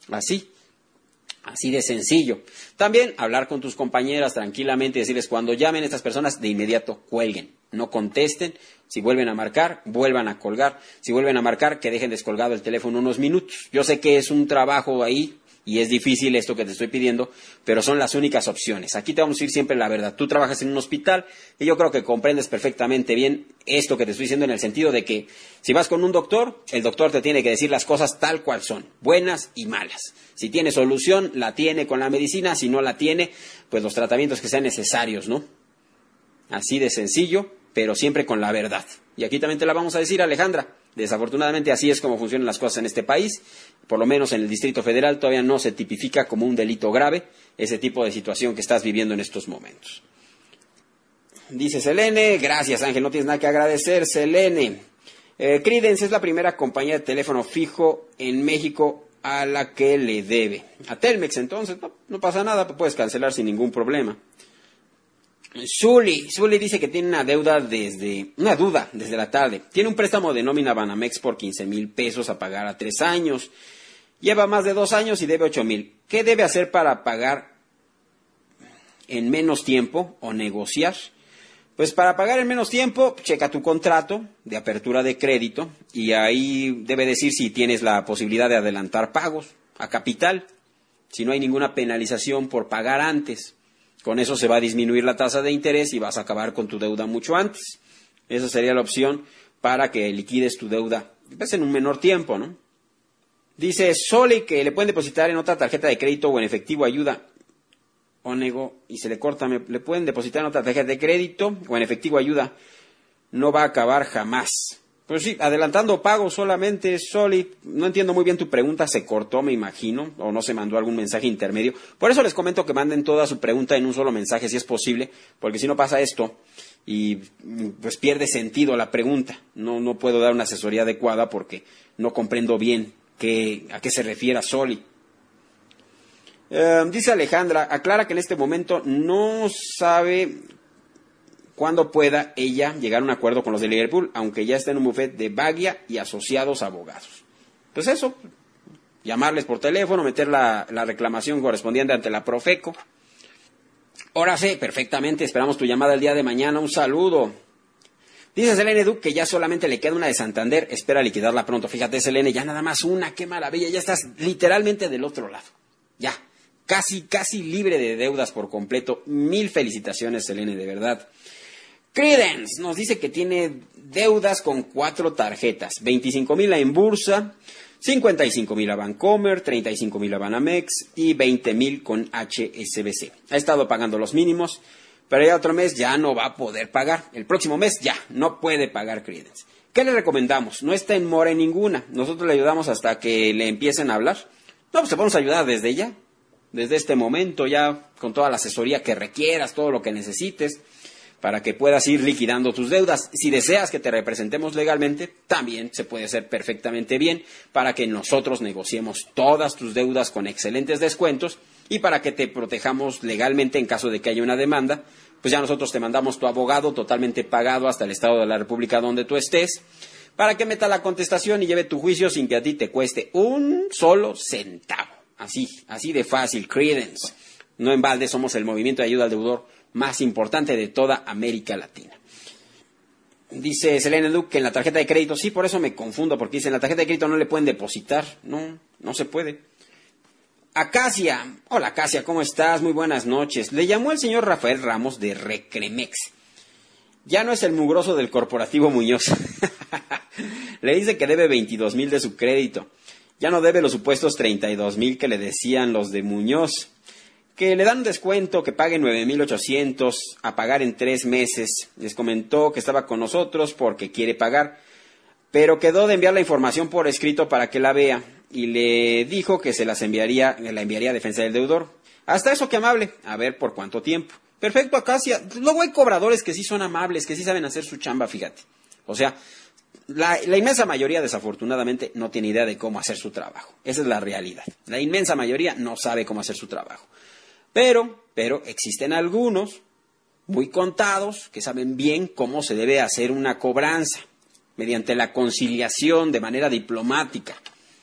Así de sencillo. También hablar con tus compañeras tranquilamente y decirles, cuando llamen a estas personas, de inmediato cuelguen, no contesten. Si vuelven a marcar, vuelvan a colgar. Si vuelven a marcar, que dejen descolgado el teléfono unos minutos. Yo sé que es un trabajo ahí y es difícil esto que te estoy pidiendo, pero son las únicas opciones. Aquí te vamos a decir siempre la verdad. Tú trabajas en un hospital y yo creo que comprendes perfectamente bien esto que te estoy diciendo, en el sentido de que si vas con un doctor, el doctor te tiene que decir las cosas tal cual son, buenas y malas. Si tiene solución, la tiene con la medicina. Si no la tiene, pues los tratamientos que sean necesarios, ¿no? Así de sencillo, pero siempre con la verdad. Y aquí también te la vamos a decir, Alejandra. Desafortunadamente así es como funcionan las cosas en este país. Por lo menos en el Distrito Federal todavía no se tipifica como un delito grave ese tipo de situación que estás viviendo en estos momentos. Dice Selene, gracias Ángel, no tienes nada que agradecer, Selene. Credence es la primera compañía de teléfono fijo en México a la que le debe. A Telmex, entonces, no pasa nada, puedes cancelar sin ningún problema. Zuli dice que tiene una duda desde la tarde. Tiene un préstamo de nómina Banamex por 15,000 pesos a pagar a 3 años. Lleva más de 2 años y debe 8,000. ¿Qué debe hacer para pagar en menos tiempo o negociar? Pues para pagar en menos tiempo, checa tu contrato de apertura de crédito y ahí debe decir si tienes la posibilidad de adelantar pagos a capital, si no hay ninguna penalización por pagar antes. Con eso se va a disminuir la tasa de interés y vas a acabar con tu deuda mucho antes. Esa sería la opción para que liquides tu deuda pues en un menor tiempo, ¿no? Dice Soli que le pueden depositar en otra tarjeta de crédito o en efectivo ayuda. Y se le corta, le pueden depositar en otra tarjeta de crédito o en efectivo ayuda. No va a acabar jamás. Pues sí, adelantando pagos solamente, Soli. No entiendo muy bien tu pregunta, se cortó, me imagino, o no se mandó algún mensaje intermedio. Por eso les comento que manden toda su pregunta en un solo mensaje, si es posible, porque si no pasa esto y pues pierde sentido la pregunta. No puedo dar una asesoría adecuada porque no comprendo bien a qué se refiere Soli. Dice Alejandra, aclara que en este momento no sabe cuándo pueda ella llegar a un acuerdo con los de Liverpool, aunque ya está en un bufete de Bagia y asociados abogados. Pues eso, llamarles por teléfono, meter la reclamación correspondiente ante la Profeco. Ahora sí, perfectamente, esperamos tu llamada el día de mañana, un saludo. Dice Selene Duque que ya solamente le queda una de Santander, espera liquidarla pronto. Fíjate, Selene, ya nada más una, qué maravilla, ya estás literalmente del otro lado. Ya, casi libre de deudas por completo. 1000 felicitaciones, Selene, de verdad. Credence nos dice que tiene deudas con 4 tarjetas, 25,000 a Inbursa, 55,000 a Bancomer, 35,000 a Banamex y 20,000 con HSBC. Ha estado pagando los mínimos, pero ya otro mes ya no va a poder pagar. El próximo mes ya no puede pagar Credence. ¿Qué le recomendamos? No está en mora en ninguna. Nosotros le ayudamos hasta que le empiecen a hablar. No, pues te podemos ayudar desde ya, desde este momento ya, con toda la asesoría que requieras, todo lo que necesites, para que puedas ir liquidando tus deudas. Si deseas que te representemos legalmente, también se puede hacer perfectamente bien para que nosotros negociemos todas tus deudas con excelentes descuentos y para que te protejamos legalmente en caso de que haya una demanda. Pues ya nosotros te mandamos tu abogado totalmente pagado hasta el estado de la República donde tú estés, para que meta la contestación y lleve tu juicio sin que a ti te cueste un solo centavo. Así de fácil, Credence. No en balde somos el movimiento de ayuda al deudor más importante de toda América Latina. Dice Selene Duque que en la tarjeta de crédito, sí, por eso me confundo, porque dice en la tarjeta de crédito no le pueden depositar. No se puede. Acacia, hola Acacia, ¿cómo estás? Muy buenas noches. Le llamó el señor Rafael Ramos de Recremex. Ya no es el mugroso del corporativo Muñoz. Le dice que debe 22,000 de su crédito. Ya no debe los supuestos 32,000 que le decían los de Muñoz. Que le dan un descuento, que pague 9,800 a pagar en 3 meses. Les comentó que estaba con nosotros porque quiere pagar, pero quedó de enviar la información por escrito para que la vea y le dijo que la enviaría a Defensa del Deudor. Hasta eso, que amable. A ver por cuánto tiempo. Perfecto, Acacia. Luego hay cobradores que sí son amables, que sí saben hacer su chamba, fíjate. O sea, la inmensa mayoría, desafortunadamente, no tiene idea de cómo hacer su trabajo. Esa es la realidad. La inmensa mayoría no sabe cómo hacer su trabajo. Pero existen algunos, muy contados, que saben bien cómo se debe hacer una cobranza, mediante la conciliación, de manera diplomática.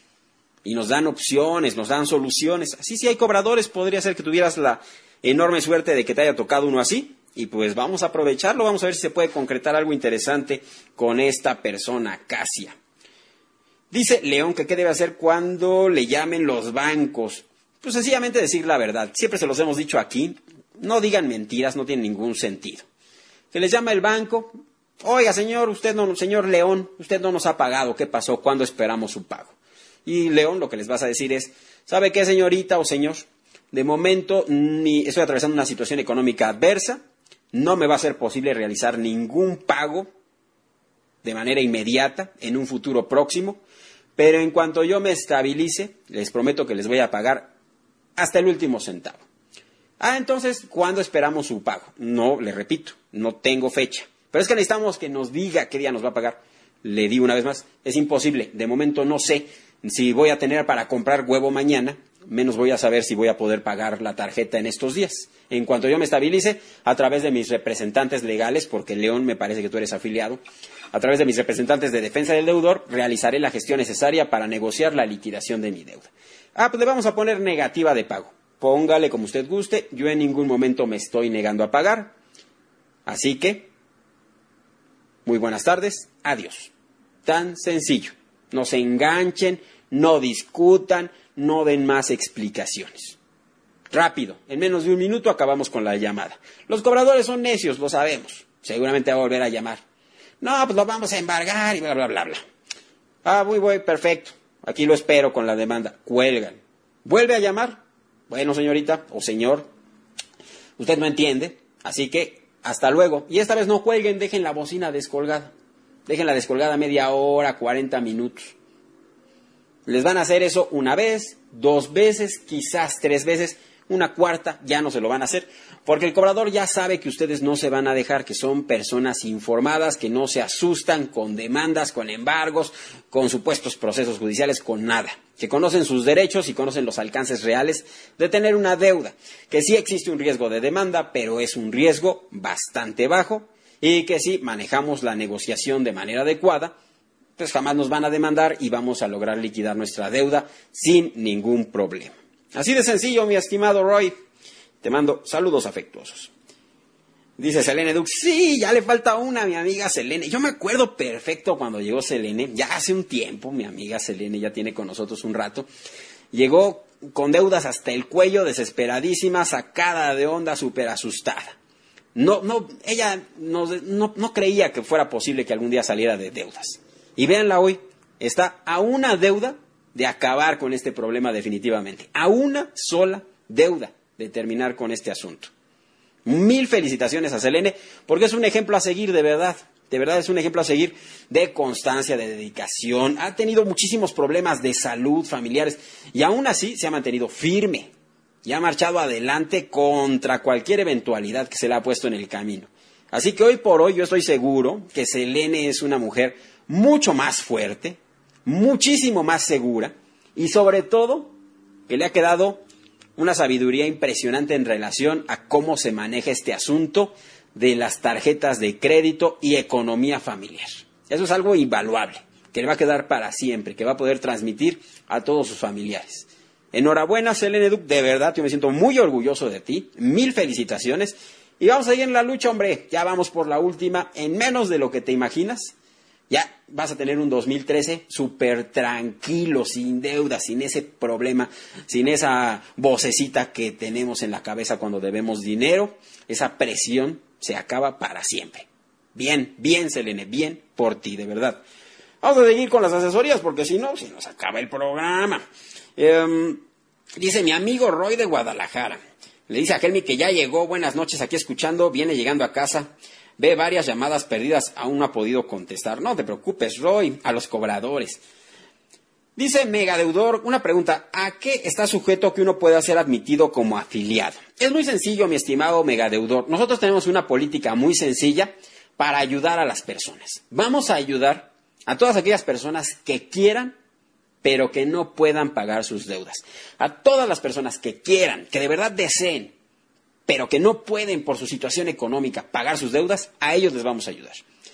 Y nos dan opciones, nos dan soluciones. Así, si hay cobradores, podría ser que tuvieras la enorme suerte de que te haya tocado uno así. Y pues vamos a aprovecharlo, vamos a ver si se puede concretar algo interesante con esta persona, Acacia. Dice León que qué debe hacer cuando le llamen los bancos. Pues sencillamente decir la verdad. Siempre se los hemos dicho aquí. No digan mentiras, no tiene ningún sentido. Se les llama el banco. Oiga, señor León, usted no nos ha pagado. ¿Qué pasó? ¿Cuándo esperamos su pago? Y León lo que les vas a decir es, ¿sabe qué, señorita o señor? De momento estoy atravesando una situación económica adversa. No me va a ser posible realizar ningún pago de manera inmediata en un futuro próximo. Pero en cuanto yo me estabilice, les prometo que les voy a pagar hasta el último centavo. Entonces, ¿cuándo esperamos su pago? No, le repito, no tengo fecha. Pero es que necesitamos que nos diga qué día nos va a pagar. Le digo una vez más, es imposible. De momento no sé si voy a tener para comprar huevo mañana, menos voy a saber si voy a poder pagar la tarjeta en estos días. En cuanto yo me estabilice, a través de mis representantes legales, porque León me parece que tú eres afiliado, a través de mis representantes de defensa del deudor, realizaré la gestión necesaria para negociar la liquidación de mi deuda. Pues le vamos a poner negativa de pago. Póngale como usted guste, yo en ningún momento me estoy negando a pagar. Así que, muy buenas tardes, adiós. Tan sencillo. No se enganchen, no discutan, no den más explicaciones. Rápido, en menos de 1 minuto acabamos con la llamada. Los cobradores son necios, lo sabemos. Seguramente va a volver a llamar. No, pues lo vamos a embargar y bla, bla, bla, bla. Muy perfecto. Aquí lo espero con la demanda. Cuelgan. ¿Vuelve a llamar? Bueno, señorita o señor, usted no entiende, así que hasta luego. Y esta vez no cuelguen, dejen la bocina descolgada. Déjenla descolgada media hora, 40 minutos. Les van a hacer eso 1 vez, 2 veces, quizás 3 veces. una cuarta ya no se lo van a hacer, porque el cobrador ya sabe que ustedes no se van a dejar, que son personas informadas, que no se asustan con demandas, con embargos, con supuestos procesos judiciales, con nada, que conocen sus derechos y conocen los alcances reales de tener una deuda, que sí existe un riesgo de demanda, pero es un riesgo bastante bajo, y que si manejamos la negociación de manera adecuada, pues jamás nos van a demandar y vamos a lograr liquidar nuestra deuda sin ningún problema. Así de sencillo, mi estimado Roy. Te mando saludos afectuosos. Dice Selene Dux, sí, ya le falta una a mi amiga Selene. Yo me acuerdo perfecto cuando llegó Selene, ya hace un tiempo, mi amiga Selene ya tiene con nosotros un rato. Llegó con deudas hasta el cuello, desesperadísima, sacada de onda, súper asustada. Ella no creía que fuera posible que algún día saliera de deudas. Y véanla hoy, está a una deuda de acabar con este problema definitivamente. A una sola deuda de terminar con este asunto. 1000 felicitaciones a Selene, porque es un ejemplo a seguir de verdad. De verdad es un ejemplo a seguir de constancia, de dedicación. Ha tenido muchísimos problemas de salud familiares y aún así se ha mantenido firme. Y ha marchado adelante contra cualquier eventualidad que se le ha puesto en el camino. Así que hoy por hoy yo estoy seguro que Selene es una mujer mucho más fuerte, muchísimo más segura y sobre todo que le ha quedado una sabiduría impresionante en relación a cómo se maneja este asunto de las tarjetas de crédito y economía familiar. Eso es algo invaluable, que le va a quedar para siempre, que va a poder transmitir a todos sus familiares. Enhorabuena, Selene Dux, de verdad yo me siento muy orgulloso de ti, 1000 felicitaciones y vamos a ir en la lucha, hombre, ya vamos por la última, en menos de lo que te imaginas. Ya vas a tener un 2013 súper tranquilo, sin deuda, sin ese problema, sin esa vocecita que tenemos en la cabeza cuando debemos dinero. Esa presión se acaba para siempre. Bien, bien, Selene, bien por ti, de verdad. Vamos a seguir con las asesorías porque si no, se nos acaba el programa. Dice mi amigo Roy de Guadalajara. Le dice a Helmi que ya llegó, buenas noches, aquí escuchando, viene llegando a casa. Ve varias llamadas perdidas, aún no ha podido contestar. No te preocupes, Roy, a los cobradores. Dice Megadeudor, una pregunta, ¿a qué está sujeto que uno pueda ser admitido como afiliado? Es muy sencillo, mi estimado Megadeudor. Nosotros tenemos una política muy sencilla para ayudar a las personas. Vamos a ayudar a todas aquellas personas que quieran, pero que no puedan pagar sus deudas. A todas las personas que quieran, que de verdad deseen, pero que no pueden por su situación económica pagar sus deudas, a ellos les vamos a ayudar.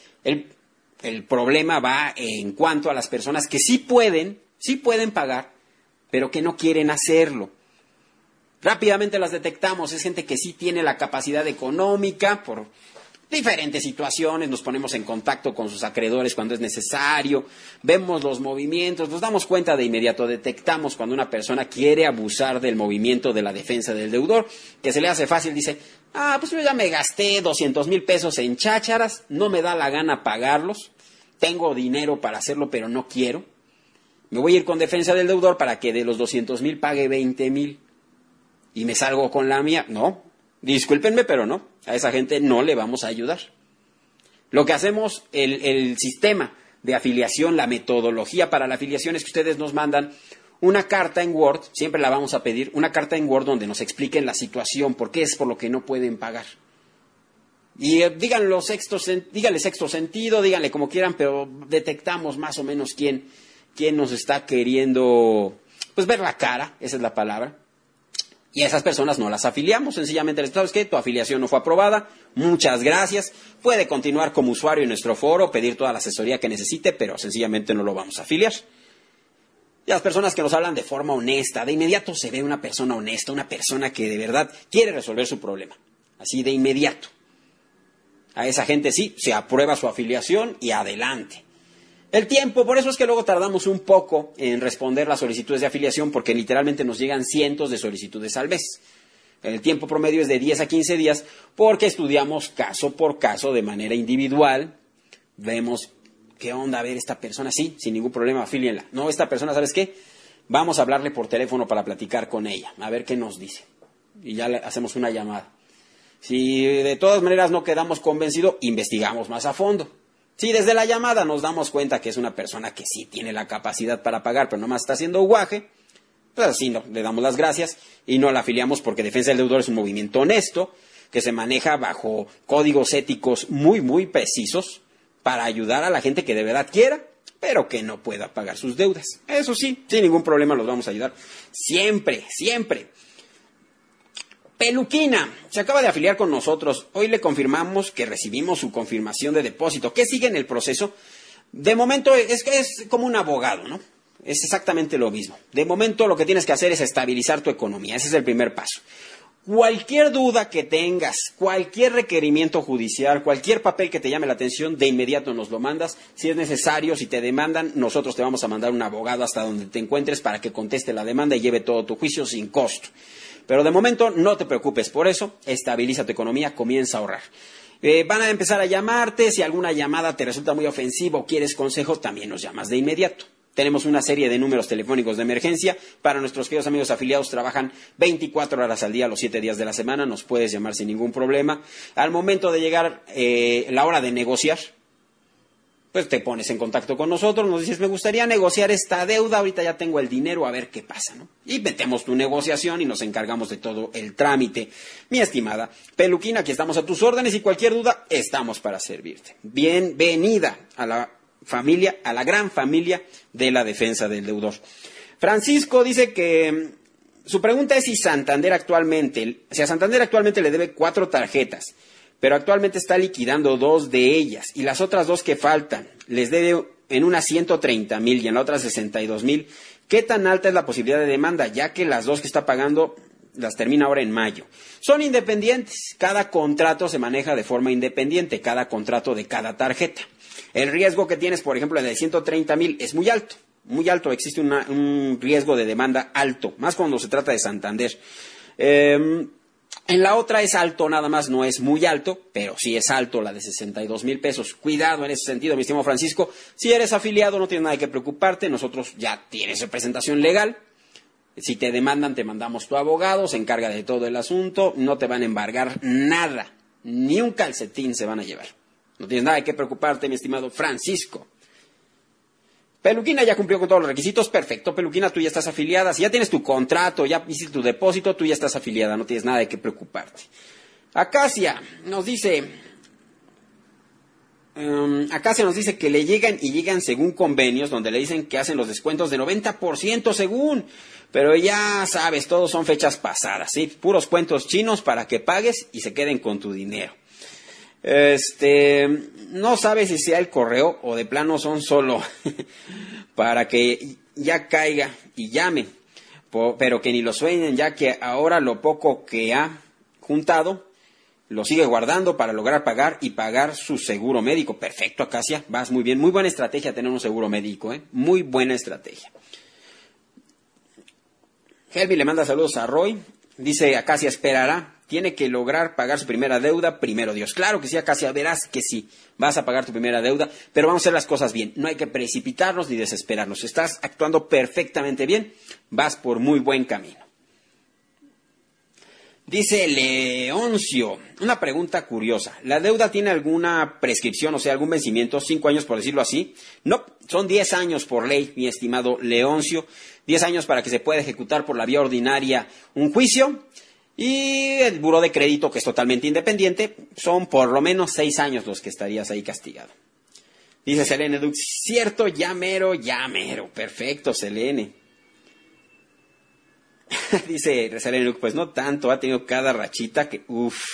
El problema va en cuanto a las personas que sí pueden pagar, pero que no quieren hacerlo. Rápidamente las detectamos, es gente que sí tiene la capacidad económica por diferentes situaciones, nos ponemos en contacto con sus acreedores cuando es necesario, vemos los movimientos, nos damos cuenta de inmediato, detectamos cuando una persona quiere abusar del movimiento de la defensa del deudor, que se le hace fácil, dice, pues yo ya me gasté 200,000 pesos en chácharas, no me da la gana pagarlos, tengo dinero para hacerlo pero no quiero, me voy a ir con defensa del deudor para que de los 200,000 pague 20,000 y me salgo con la mía, no. Discúlpenme, pero no, a esa gente no le vamos a ayudar. Lo que hacemos, el sistema de afiliación, la metodología para la afiliación es que ustedes nos mandan una carta en Word, siempre la vamos a pedir, una carta en Word donde nos expliquen la situación, por qué es por lo que no pueden pagar. Y díganle sexto sentido, díganle como quieran, pero detectamos más o menos quién nos está queriendo, pues ver la cara, esa es la palabra. Y a esas personas no las afiliamos, sencillamente les decimos, ¿sabes qué? Tu afiliación no fue aprobada, muchas gracias, puede continuar como usuario en nuestro foro, pedir toda la asesoría que necesite, pero sencillamente no lo vamos a afiliar. Y las personas que nos hablan de forma honesta, de inmediato se ve una persona honesta, una persona que de verdad quiere resolver su problema, así de inmediato. A esa gente sí, se aprueba su afiliación y adelante. El tiempo, por eso es que luego tardamos un poco en responder las solicitudes de afiliación, porque literalmente nos llegan cientos de solicitudes al mes. El tiempo promedio es de 10 a 15 días, porque estudiamos caso por caso de manera individual. Vemos qué onda, a ver, esta persona, sí, sin ningún problema, afílienla. No, esta persona, ¿sabes qué? Vamos a hablarle por teléfono para platicar con ella, a ver qué nos dice. Y ya le hacemos una llamada. Si de todas maneras no quedamos convencidos, investigamos más a fondo. Si desde la llamada nos damos cuenta que es una persona que sí tiene la capacidad para pagar, pero nomás está haciendo guaje, Pues así no, le damos las gracias y no la afiliamos porque Defensa del Deudor es un movimiento honesto que se maneja bajo códigos éticos muy, muy precisos para ayudar a la gente que de verdad quiera, pero que no pueda pagar sus deudas. Eso sí, sin ningún problema los vamos a ayudar. Siempre, siempre. Peluquina se acaba de afiliar con nosotros. Hoy le confirmamos que recibimos su confirmación de depósito. ¿Qué sigue en el proceso? De momento es como un abogado, ¿no? Es exactamente lo mismo. De momento lo que tienes que hacer es estabilizar tu economía. Ese es el primer paso. Cualquier duda que tengas, cualquier requerimiento judicial, cualquier papel que te llame la atención, de inmediato nos lo mandas. Si es necesario, si te demandan, nosotros te vamos a mandar un abogado hasta donde te encuentres para que conteste la demanda y lleve todo tu juicio sin costo. Pero de momento no te preocupes por eso, estabiliza tu economía, comienza a ahorrar. Van a empezar a llamarte, si alguna llamada te resulta muy ofensiva o quieres consejo, también nos llamas de inmediato. Tenemos una serie de números telefónicos de emergencia. Para nuestros queridos amigos afiliados, trabajan 24 horas al día, los 7 días de la semana. Nos puedes llamar sin ningún problema. Al momento de llegar la hora de negociar, pues te pones en contacto con nosotros, nos dices, me gustaría negociar esta deuda, ahorita ya tengo el dinero, a ver qué pasa, ¿no? Y metemos tu negociación y nos encargamos de todo el trámite. Mi estimada Peluquina, aquí estamos a tus órdenes y cualquier duda, estamos para servirte. Bienvenida a la familia, a la gran familia de la Defensa del Deudor. Francisco dice que su pregunta es si a Santander actualmente le debe 4 tarjetas, pero actualmente está liquidando 2 de ellas y las otras 2 que faltan les debe en una 130,000 y en la otra 62,000. ¿Qué tan alta es la posibilidad de demanda, ya que las 2 que está pagando las termina ahora en mayo? Son independientes, cada contrato se maneja de forma independiente, cada contrato de cada tarjeta. El riesgo que tienes, por ejemplo, de 130,000 es muy alto, existe un riesgo de demanda alto, más cuando se trata de Santander. En la otra es alto, nada más no es muy alto, pero sí es alto, la de 62,000 pesos. Cuidado en ese sentido, mi estimado Francisco. Si eres afiliado, no tienes nada que preocuparte. Nosotros ya tienes representación legal. Si te demandan, te mandamos tu abogado, se encarga de todo el asunto. No te van a embargar nada, ni un calcetín se van a llevar. No tienes nada que preocuparte, mi estimado Francisco. Peluquina ya cumplió con todos los requisitos. Perfecto, Peluquina, tú ya estás afiliada. Si ya tienes tu contrato, ya hiciste tu depósito, tú ya estás afiliada. No tienes nada de qué preocuparte. Acacia nos dice que le llegan según convenios, donde le dicen que hacen los descuentos de 90% según. Pero ya sabes, todos son fechas pasadas, ¿sí? Puros cuentos chinos para que pagues y se queden con tu dinero. No sabes si sea el correo o de plano son solo para que ya caiga y llame, pero que ni lo sueñen, ya que ahora lo poco que ha juntado lo sigue guardando para lograr pagar y pagar su seguro médico. Perfecto, Acacia, vas muy bien, muy buena estrategia tener un seguro médico, muy buena estrategia. Helvi le manda saludos a Roy, dice Acacia esperará. Tiene que lograr pagar su primera deuda, primero Dios. Claro que sí, Acacia, verás que sí, vas a pagar tu primera deuda, pero vamos a hacer las cosas bien. No hay que precipitarnos ni desesperarnos. Estás actuando perfectamente bien, vas por muy buen camino. Dice Leoncio, una pregunta curiosa. ¿La deuda tiene alguna prescripción, o sea, algún vencimiento? 5 años, por decirlo así. No, son 10 años por ley, mi estimado Leoncio. 10 años para que se pueda ejecutar por la vía ordinaria un juicio. Y el buró de crédito, que es totalmente independiente, son por lo menos 6 años los que estarías ahí castigado. Dice Selene Dux, cierto, ya mero. Perfecto, Selene. Dice Selene Dux, pues no tanto, ha tenido cada rachita que,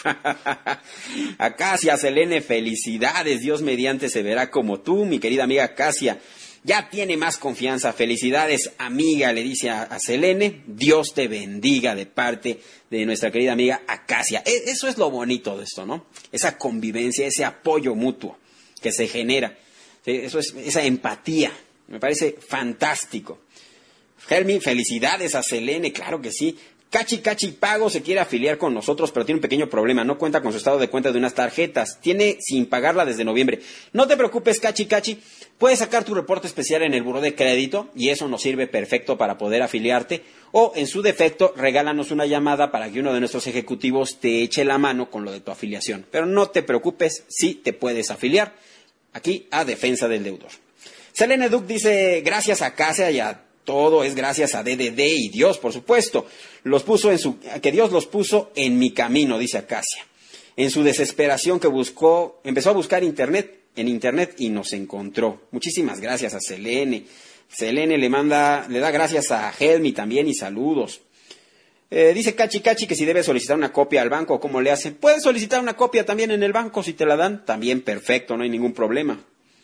Acacia, Selene, felicidades, Dios mediante se verá como tú, mi querida amiga Acacia. Ya tiene más confianza. Felicidades, amiga, le dice a Selene. Dios te bendiga de parte de nuestra querida amiga Acacia. Eso es lo bonito de esto, ¿no? Esa convivencia, ese apoyo mutuo que se genera. ¿Sí? Eso es esa empatía. Me parece fantástico. Germi, felicidades a Selene, claro que sí. Cachi Pago se quiere afiliar con nosotros, pero tiene un pequeño problema. No cuenta con su estado de cuenta de unas tarjetas. Tiene sin pagarla desde noviembre. No te preocupes, Cachi. Puedes sacar tu reporte especial en el buró de crédito y eso nos sirve perfecto para poder afiliarte. O, en su defecto, regálanos una llamada para que uno de nuestros ejecutivos te eche la mano con lo de tu afiliación. Pero no te preocupes, sí te puedes afiliar aquí a Defensa del Deudor. Selene Duc dice, gracias a Acacia y a todo es gracias a DDD y Dios, por supuesto. Que Dios los puso en mi camino, dice Acacia. En su desesperación empezó a buscar en internet y nos encontró. Muchísimas gracias a Selene. Selene le da gracias a Helmi también y saludos. Dice Cachi que si debe solicitar una copia al banco, ¿cómo le hacen? Puedes solicitar una copia también en el banco, si te la dan, también perfecto, no hay ningún problema.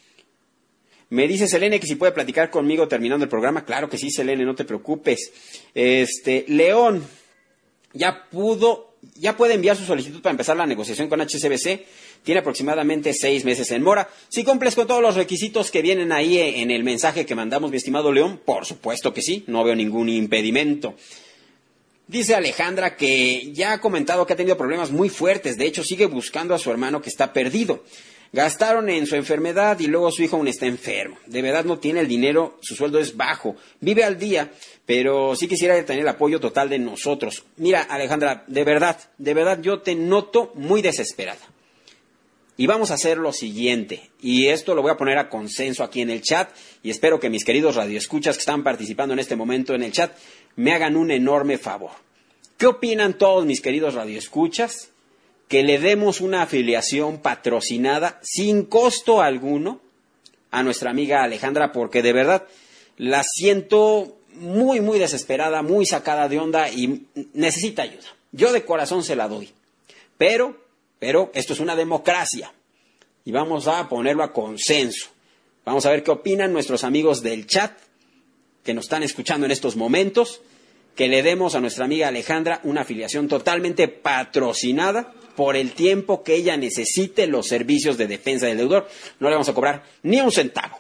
Me dice Selene que si puede platicar conmigo terminando el programa. Claro que sí, Selene, no te preocupes. León, ya puede enviar su solicitud para empezar la negociación con HSBC. Tiene aproximadamente 6 meses en mora. Si cumples con todos los requisitos que vienen ahí en el mensaje que mandamos, mi estimado León, por supuesto que sí, no veo ningún impedimento. Dice Alejandra que ya ha comentado que ha tenido problemas muy fuertes. De hecho, sigue buscando a su hermano que está perdido. Gastaron en su enfermedad y luego su hijo aún está enfermo. De verdad no tiene el dinero, su sueldo es bajo. Vive al día, pero sí quisiera tener el apoyo total de nosotros. Mira, Alejandra, de verdad yo te noto muy desesperada. Y vamos a hacer lo siguiente, y esto lo voy a poner a consenso aquí en el chat, y espero que mis queridos radioescuchas que están participando en este momento en el chat me hagan un enorme favor. ¿Qué opinan todos mis queridos radioescuchas? Que le demos una afiliación patrocinada sin costo alguno a nuestra amiga Alejandra, porque de verdad la siento muy, muy desesperada, muy sacada de onda y necesita ayuda. Yo de corazón se la doy, pero esto es una democracia y vamos a ponerlo a consenso. Vamos a ver qué opinan nuestros amigos del chat que nos están escuchando en estos momentos, que le demos a nuestra amiga Alejandra una afiliación totalmente patrocinada por el tiempo que ella necesite los servicios de defensa del deudor. No le vamos a cobrar ni un centavo.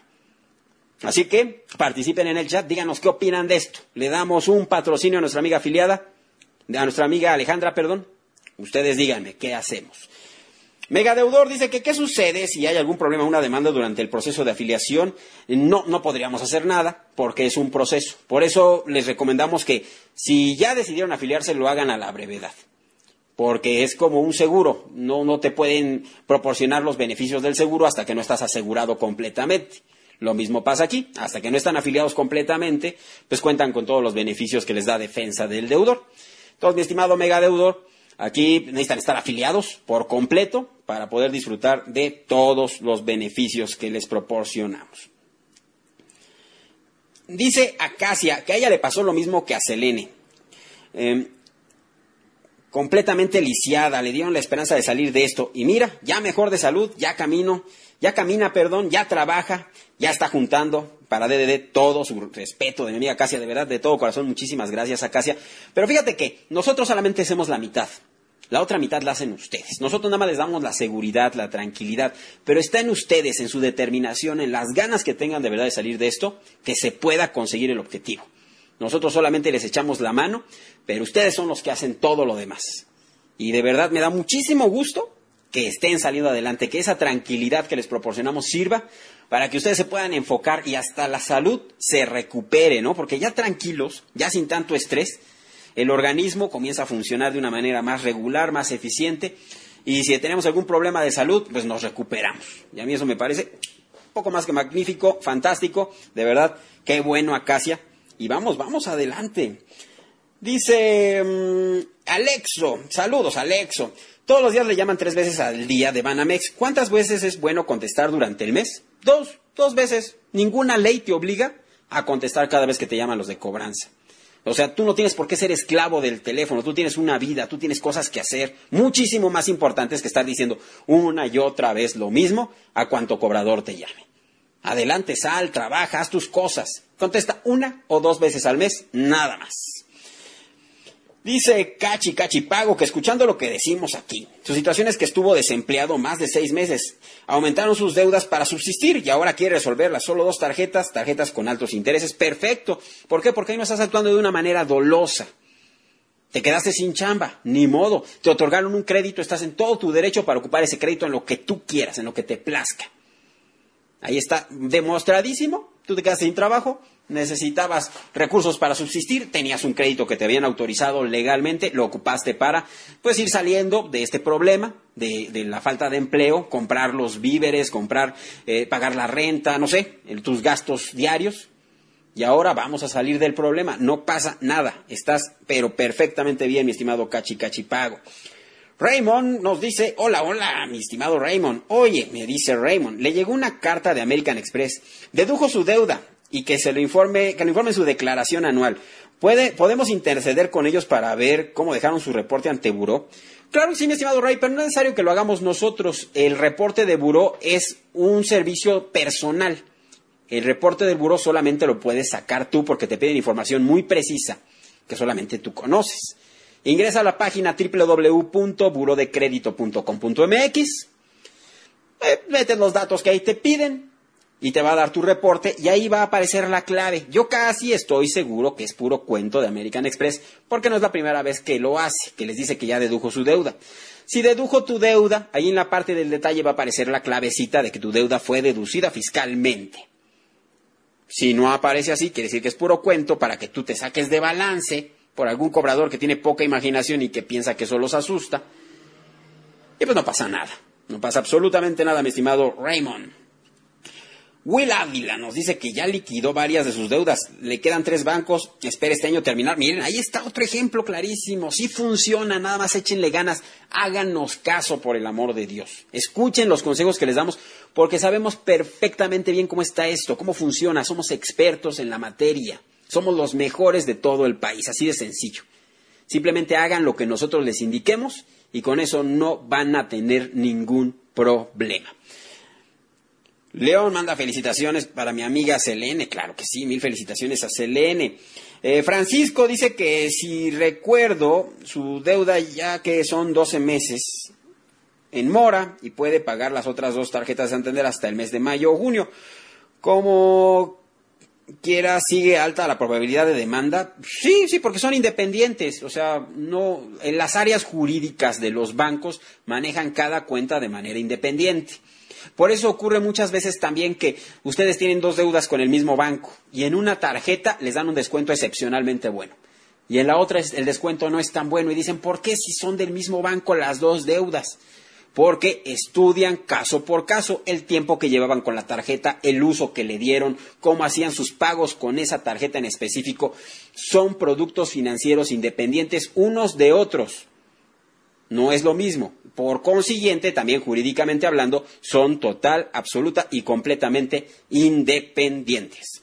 Así que participen en el chat, díganos qué opinan de esto. Le damos un patrocinio a nuestra amiga afiliada, a nuestra amiga Alejandra, perdón. Ustedes díganme, ¿qué hacemos? Megadeudor dice que ¿qué sucede si hay algún problema, una demanda durante el proceso de afiliación? No podríamos hacer nada porque es un proceso. Por eso les recomendamos que si ya decidieron afiliarse, lo hagan a la brevedad. Porque es como un seguro. No te pueden proporcionar los beneficios del seguro hasta que no estás asegurado completamente. Lo mismo pasa aquí. Hasta que no están afiliados completamente, pues cuentan con todos los beneficios que les da defensa del deudor. Entonces, mi estimado megadeudor, aquí necesitan estar afiliados por completo para poder disfrutar de todos los beneficios que les proporcionamos. Dice Acacia que a ella le pasó lo mismo que a Selene. Completamente lisiada, le dieron la esperanza de salir de esto. Y mira, ya mejor de salud, ya camina, ya trabaja, ya está juntando para DDD todo su respeto de mi amiga Acacia, de verdad, de todo corazón, muchísimas gracias Acacia. Pero fíjate que nosotros solamente hacemos la mitad. La otra mitad la hacen ustedes. Nosotros nada más les damos la seguridad, la tranquilidad, pero está en ustedes, en su determinación, en las ganas que tengan de verdad de salir de esto, que se pueda conseguir el objetivo. Nosotros solamente les echamos la mano, pero ustedes son los que hacen todo lo demás. Y de verdad me da muchísimo gusto que estén saliendo adelante, que esa tranquilidad que les proporcionamos sirva para que ustedes se puedan enfocar y hasta la salud se recupere, ¿no? Porque ya tranquilos, ya sin tanto estrés, el organismo comienza a funcionar de una manera más regular, más eficiente, y si tenemos algún problema de salud, pues nos recuperamos. Y a mí eso me parece un poco más que magnífico, fantástico, de verdad, qué bueno Acacia. Y vamos adelante. Dice Alexo, saludos Alexo. Todos los días le llaman 3 veces al día de Banamex. ¿Cuántas veces es bueno contestar durante el mes? 2 veces. Ninguna ley te obliga a contestar cada vez que te llaman los de cobranza. O sea, tú no tienes por qué ser esclavo del teléfono, tú tienes una vida, tú tienes cosas que hacer, muchísimo más importantes que estar diciendo una y otra vez lo mismo a cuanto cobrador te llame. Adelante, sal, trabaja, haz tus cosas. Contesta 1 o 2 veces al mes, nada más. Dice Cachi Pago que escuchando lo que decimos aquí, su situación es que estuvo desempleado más de 6 meses. Aumentaron sus deudas para subsistir y ahora quiere resolverlas. Solo 2 tarjetas con altos intereses. Perfecto. ¿Por qué? Porque ahí no estás actuando de una manera dolosa. Te quedaste sin chamba, ni modo. Te otorgaron un crédito, estás en todo tu derecho para ocupar ese crédito en lo que tú quieras, en lo que te plazca. Ahí está demostradísimo. Tú te quedaste sin trabajo, necesitabas recursos para subsistir, tenías un crédito que te habían autorizado legalmente, lo ocupaste para pues ir saliendo de este problema, de la falta de empleo, comprar los víveres, pagar la renta, no sé, tus gastos diarios. y ahora vamos a salir del problema. No pasa nada. Estás pero perfectamente bien, mi estimado Cachipago. Raymond nos dice, hola, mi estimado Raymond. Oye, me dice Raymond, le llegó una carta de American Express, dedujo su deuda y que lo informe en su declaración anual. ¿Podemos interceder con ellos para ver cómo dejaron su reporte ante buró? Claro que sí, mi estimado Ray, pero no es necesario que lo hagamos nosotros. El reporte de buró es un servicio personal. El reporte del buró solamente lo puedes sacar tú porque te piden información muy precisa que solamente tú conoces. Ingresa a la página www.burodecredito.com.mx, metes los datos que ahí te piden y te va a dar tu reporte y ahí va a aparecer la clave. Yo casi estoy seguro que es puro cuento de American Express porque no es la primera vez que lo hace, que les dice que ya dedujo su deuda. Si dedujo tu deuda, ahí en la parte del detalle va a aparecer la clavecita de que tu deuda fue deducida fiscalmente. Si no aparece así, quiere decir que es puro cuento para que tú te saques de balance por algún cobrador que tiene poca imaginación y que piensa que eso los asusta. Y pues no pasa nada. No pasa absolutamente nada, mi estimado Raymond. Will Ávila nos dice que ya liquidó varias de sus deudas. Le quedan 3 bancos. Espera este año terminar. Miren, ahí está otro ejemplo clarísimo. Sí funciona, nada más échenle ganas. Háganos caso, por el amor de Dios. Escuchen los consejos que les damos porque sabemos perfectamente bien cómo está esto, cómo funciona. Somos expertos en la materia. Somos los mejores de todo el país, así de sencillo. Simplemente hagan lo que nosotros les indiquemos y con eso no van a tener ningún problema. León manda felicitaciones para mi amiga Selene. Claro que sí, 1000 felicitaciones a Selene. Francisco dice que si recuerdo su deuda ya que son 12 meses en mora y puede pagar las otras 2 tarjetas de Santander hasta el mes de mayo o junio. Como quiera, sigue alta la probabilidad de demanda. Sí, porque son independientes. O sea, no, en las áreas jurídicas de los bancos manejan cada cuenta de manera independiente. Por eso ocurre muchas veces también que ustedes tienen 2 deudas con el mismo banco y en una tarjeta les dan un descuento excepcionalmente bueno y en la otra el descuento no es tan bueno y dicen, ¿por qué si son del mismo banco las 2 deudas? Porque estudian caso por caso el tiempo que llevaban con la tarjeta, el uso que le dieron, cómo hacían sus pagos con esa tarjeta en específico. Son productos financieros independientes unos de otros. No es lo mismo. Por consiguiente, también jurídicamente hablando, son total, absoluta y completamente independientes.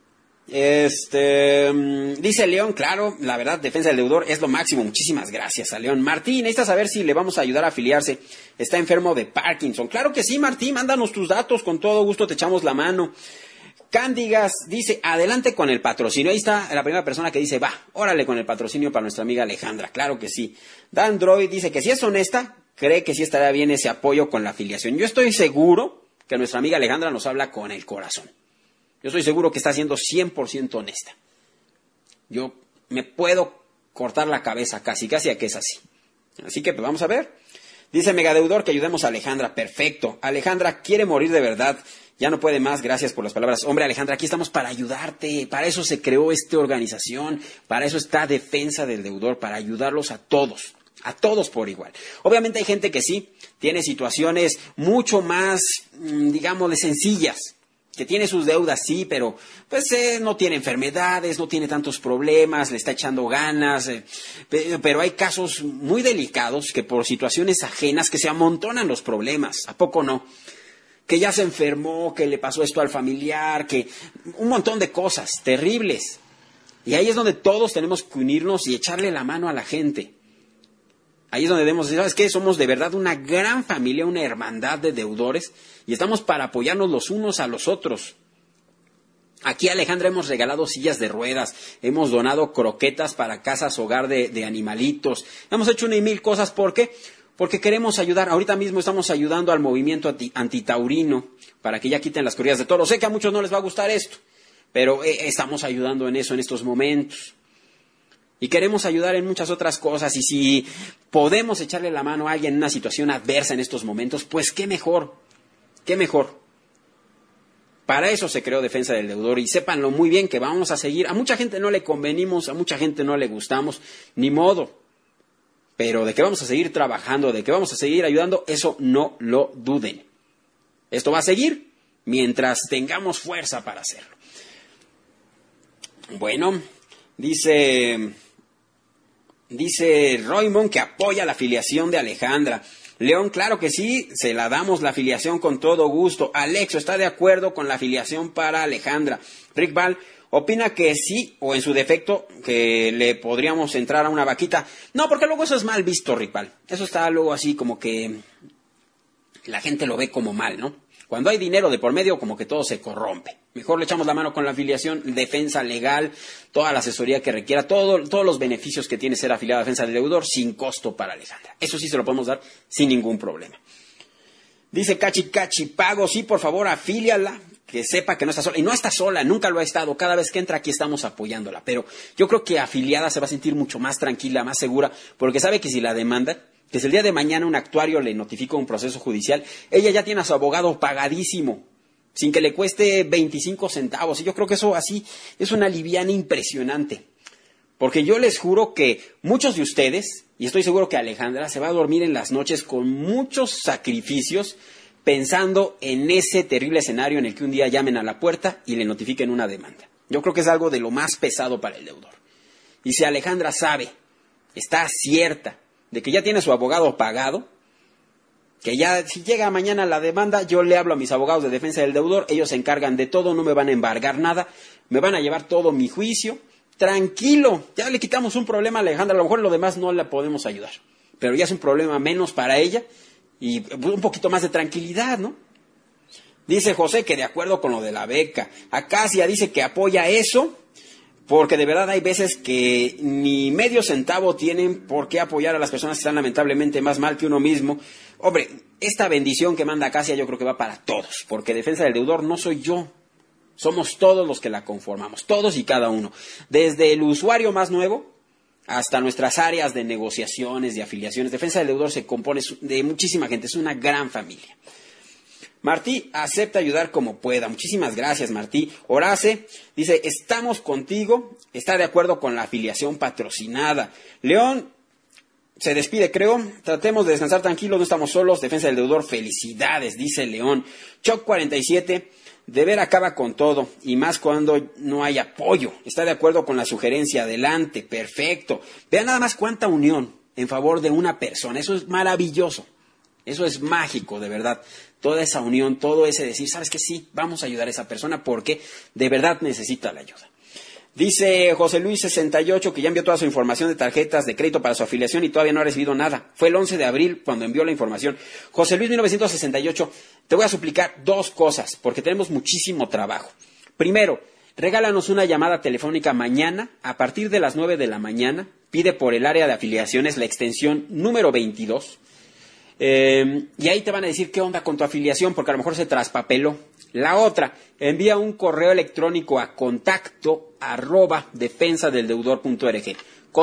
Dice León, claro, la verdad, defensa del deudor es lo máximo. Muchísimas gracias a León. Martín, necesita saber si le vamos a ayudar a afiliarse. Está enfermo de Parkinson. Claro que sí, Martín, mándanos tus datos, con todo gusto te echamos la mano. Cándigas dice, adelante con el patrocinio. Ahí está la primera persona que dice, va, órale con el patrocinio para nuestra amiga Alejandra. Claro que sí. Dan Droid dice que si es honesta, cree que sí estaría bien ese apoyo con la afiliación. Yo estoy seguro que nuestra amiga Alejandra nos habla con el corazón. Yo estoy seguro que está siendo 100% honesta. Yo me puedo cortar la cabeza casi a que es así. Así que pues vamos a ver. Dice Megadeudor que ayudemos a Alejandra. Perfecto. Alejandra quiere morir de verdad. Ya no puede más. Gracias por las palabras. Hombre, Alejandra, aquí estamos para ayudarte. Para eso se creó esta organización. Para eso está Defensa del Deudor. Para ayudarlos a todos. A todos por igual. Obviamente hay gente que sí tiene situaciones mucho más, digámosle, sencillas. Que tiene sus deudas, sí, pero pues no tiene enfermedades, no tiene tantos problemas, le está echando ganas, pero hay casos muy delicados que por situaciones ajenas que se amontonan los problemas, ¿a poco no? Que ya se enfermó, que le pasó esto al familiar, que un montón de cosas terribles. Y ahí es donde todos tenemos que unirnos y echarle la mano a la gente. Ahí es donde debemos decir, ¿sabes qué? Somos de verdad una gran familia, una hermandad de deudores y estamos para apoyarnos los unos a los otros. Aquí, Alejandra, hemos regalado sillas de ruedas, hemos donado croquetas para casas hogar de animalitos, hemos hecho 1000 cosas. ¿Por qué? Porque queremos ayudar. Ahorita mismo estamos ayudando al movimiento antitaurino para que ya quiten las corridas de toros. Sé que a muchos no les va a gustar esto, pero estamos ayudando en eso en estos momentos. Y queremos ayudar en muchas otras cosas. Y si podemos echarle la mano a alguien en una situación adversa en estos momentos, pues qué mejor. Qué mejor. Para eso se creó Defensa del Deudor. Y sépanlo muy bien que vamos a seguir. A mucha gente no le convenimos, a mucha gente no le gustamos. Ni modo. Pero de que vamos a seguir trabajando, de que vamos a seguir ayudando, eso no lo duden. Esto va a seguir mientras tengamos fuerza para hacerlo. Bueno, dice Raymond que apoya la afiliación de Alejandra. León, claro que sí, se la damos la afiliación con todo gusto. Alexo está de acuerdo con la afiliación para Alejandra. Rick Val opina que sí, o en su defecto, que le podríamos entrar a una vaquita. No, porque luego eso es mal visto, Rick Val. Eso está luego así como que la gente lo ve como mal, ¿no? Cuando hay dinero de por medio, como que todo se corrompe. Mejor le echamos la mano con la afiliación, defensa legal, toda la asesoría que requiera, todos los beneficios que tiene ser afiliado a defensa del deudor sin costo para Alejandra. Eso sí se lo podemos dar sin ningún problema. Dice Cachi Pago, sí, por favor, afíliala, que sepa que no está sola. Y no está sola, nunca lo ha estado. Cada vez que entra aquí estamos apoyándola. Pero yo creo que afiliada se va a sentir mucho más tranquila, más segura, porque sabe que si la demanda, que si el día de mañana un actuario le notifica un proceso judicial, ella ya tiene a su abogado pagadísimo, sin que le cueste 25 centavos. Y yo creo que eso así es una liviana impresionante. Porque yo les juro que muchos de ustedes, y estoy seguro que Alejandra, se va a dormir en las noches con muchos sacrificios pensando en ese terrible escenario en el que un día llamen a la puerta y le notifiquen una demanda. Yo creo que es algo de lo más pesado para el deudor. Y si Alejandra sabe, está cierta, de que ya tiene su abogado pagado, que ya si llega mañana la demanda, yo le hablo a mis abogados de defensa del deudor, ellos se encargan de todo, no me van a embargar nada, me van a llevar todo mi juicio, tranquilo, ya le quitamos un problema a Alejandra, a lo mejor lo demás no la podemos ayudar, pero ya es un problema menos para ella y un poquito más de tranquilidad, ¿no? Dice José que de acuerdo con lo de la beca, Acacia dice que apoya eso, porque de verdad hay veces que ni medio centavo tienen por qué apoyar a las personas que están lamentablemente más mal que uno mismo. Hombre, esta bendición que manda Acacia yo creo que va para todos, porque defensa del deudor no soy yo, somos todos los que la conformamos, todos y cada uno. Desde el usuario más nuevo hasta nuestras áreas de negociaciones, de afiliaciones. Defensa del deudor se compone de muchísima gente, es una gran familia. Martí acepta ayudar como pueda. Muchísimas gracias, Martí. Horace dice, estamos contigo, está de acuerdo con la afiliación patrocinada. León se despide, creo. Tratemos de descansar tranquilos, no estamos solos. Defensa del deudor, felicidades, dice León. Choc 47, deber acaba con todo, y más cuando no hay apoyo. Está de acuerdo con la sugerencia, adelante, perfecto. Vean nada más cuánta unión en favor de una persona, eso es maravilloso. Eso es mágico, de verdad. Toda esa unión, todo ese decir, ¿sabes qué? Sí, vamos a ayudar a esa persona porque de verdad necesita la ayuda. Dice José Luis 68 que ya envió toda su información de tarjetas de crédito para su afiliación y todavía no ha recibido nada. Fue el 11 de abril cuando envió la información. José Luis 1968, te voy a suplicar dos cosas porque tenemos muchísimo trabajo. Primero, regálanos una llamada telefónica mañana a partir de las 9 de la mañana. Pide por el área de afiliaciones la extensión número 22. Y ahí te van a decir qué onda con tu afiliación, porque a lo mejor se traspapeló. La otra, envía un correo electrónico a contacto@defensadeldeudor.org.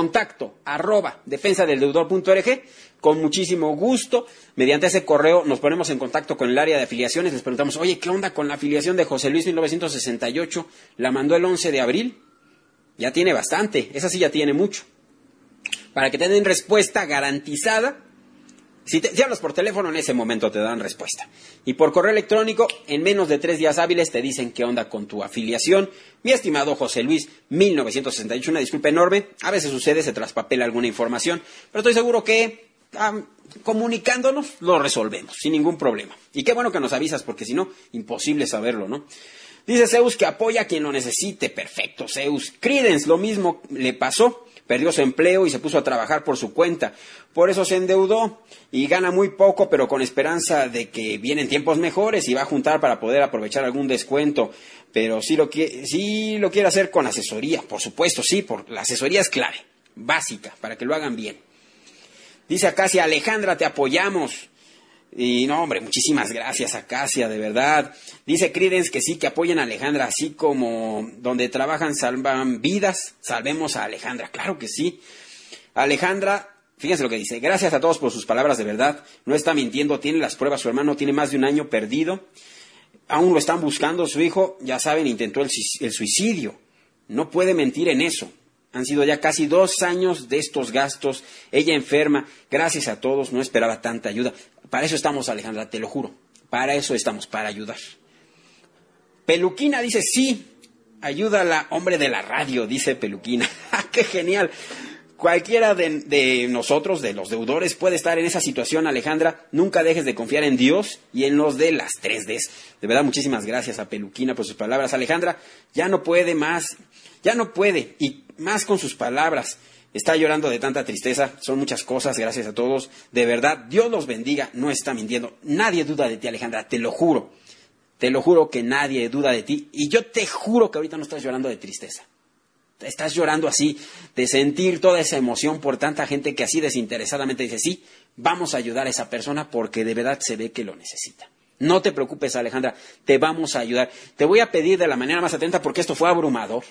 Contacto@defensadeldeudor.org. Con muchísimo gusto, mediante ese correo nos ponemos en contacto con el área de afiliaciones. Les preguntamos, oye, ¿qué onda con la afiliación de José Luis 1968? La mandó el 11 de abril. Ya tiene bastante, esa sí ya tiene mucho. Para que te den respuesta garantizada. Si hablas por teléfono, en ese momento te dan respuesta. Y por correo electrónico, en menos de 3 días hábiles te dicen qué onda con tu afiliación. Mi estimado José Luis, 1968, una disculpa enorme. A veces sucede, se traspapela alguna información, pero estoy seguro que comunicándonos lo resolvemos, sin ningún problema. Y qué bueno que nos avisas, porque si no, imposible saberlo, ¿no? Dice Zeus que apoya a quien lo necesite. Perfecto, Zeus. Credence, lo mismo le pasó. Perdió su empleo y se puso a trabajar por su cuenta. Por eso se endeudó y gana muy poco, pero con esperanza de que vienen tiempos mejores y va a juntar para poder aprovechar algún descuento. Pero sí lo quiere hacer con asesoría, por supuesto, sí, la asesoría es clave, básica, para que lo hagan bien. Dice Acacia, Alejandra, te apoyamos. Y no, hombre, muchísimas gracias, Acacia, de verdad. Dice Credence que sí, que apoyen a Alejandra, así como donde trabajan salvan vidas, salvemos a Alejandra. Claro que sí. Alejandra, fíjense lo que dice, gracias a todos por sus palabras, de verdad. No está mintiendo, tiene las pruebas, su hermano tiene más de 1 año perdido. Aún lo están buscando, su hijo, ya saben, intentó el suicidio. No puede mentir en eso. Han sido ya casi 2 años de estos gastos. Ella enferma. Gracias a todos. No esperaba tanta ayuda. Para eso estamos, Alejandra, te lo juro. Para eso estamos, para ayudar. Peluquina dice, sí, ayúdala, hombre de la radio, dice Peluquina. ¡Qué genial! Cualquiera de nosotros, de los deudores, puede estar en esa situación, Alejandra. Nunca dejes de confiar en Dios y en los de las 3Ds. De verdad, muchísimas gracias a Peluquina por sus palabras. Alejandra ya no puede más, ya no puede, y más con sus palabras. Está llorando de tanta tristeza, son muchas cosas, gracias a todos. De verdad, Dios los bendiga, no está mintiendo. Nadie duda de ti, Alejandra, te lo juro. Te lo juro que nadie duda de ti. Y yo te juro que ahorita no estás llorando de tristeza. Estás llorando así, de sentir toda esa emoción por tanta gente que así desinteresadamente dice, sí, vamos a ayudar a esa persona porque de verdad se ve que lo necesita. No te preocupes, Alejandra, te vamos a ayudar. Te voy a pedir de la manera más atenta porque esto fue abrumador.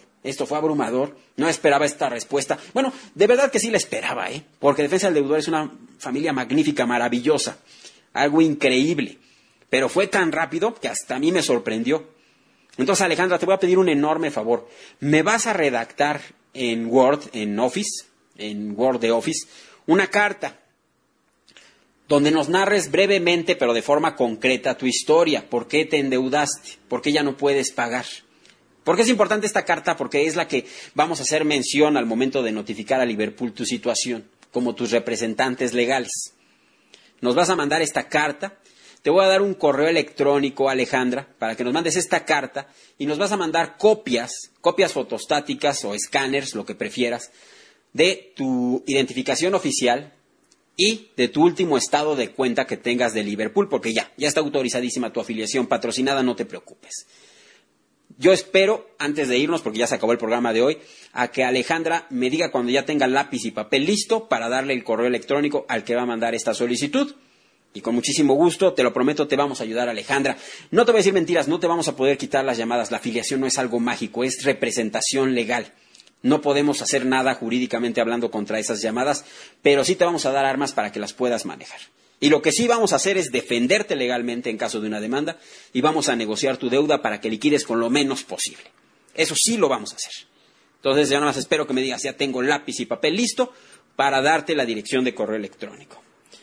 No esperaba esta respuesta. Bueno, de verdad que sí la esperaba, porque Defensa del Deudor es una familia magnífica, maravillosa, algo increíble. Pero fue tan rápido que hasta a mí me sorprendió. Entonces, Alejandra, te voy a pedir un enorme favor. Me vas a redactar en Word, en Word de Office, una carta donde nos narres brevemente, pero de forma concreta, tu historia. ¿Por qué te endeudaste? ¿Por qué ya no puedes pagar? ¿Por qué es importante esta carta? Porque es la que vamos a hacer mención al momento de notificar a Liverpool tu situación, como tus representantes legales. Nos vas a mandar esta carta. Te voy a dar un correo electrónico, Alejandra, para que nos mandes esta carta y nos vas a mandar copias fotostáticas o escáneres, lo que prefieras, de tu identificación oficial y de tu último estado de cuenta que tengas de Liverpool, porque ya está autorizadísima tu afiliación patrocinada, no te preocupes. Yo espero, antes de irnos, porque ya se acabó el programa de hoy, a que Alejandra me diga cuando ya tenga lápiz y papel listo para darle el correo electrónico al que va a mandar esta solicitud. Y con muchísimo gusto, te lo prometo, te vamos a ayudar, Alejandra. No te voy a decir mentiras, no te vamos a poder quitar las llamadas. La afiliación no es algo mágico, es representación legal. No podemos hacer nada jurídicamente hablando contra esas llamadas, pero sí te vamos a dar armas para que las puedas manejar. Y lo que sí vamos a hacer es defenderte legalmente en caso de una demanda y vamos a negociar tu deuda para que liquides con lo menos posible. Eso sí lo vamos a hacer. Entonces, ya nada más espero que me digas, ya tengo lápiz y papel listo para darte la dirección de correo electrónico.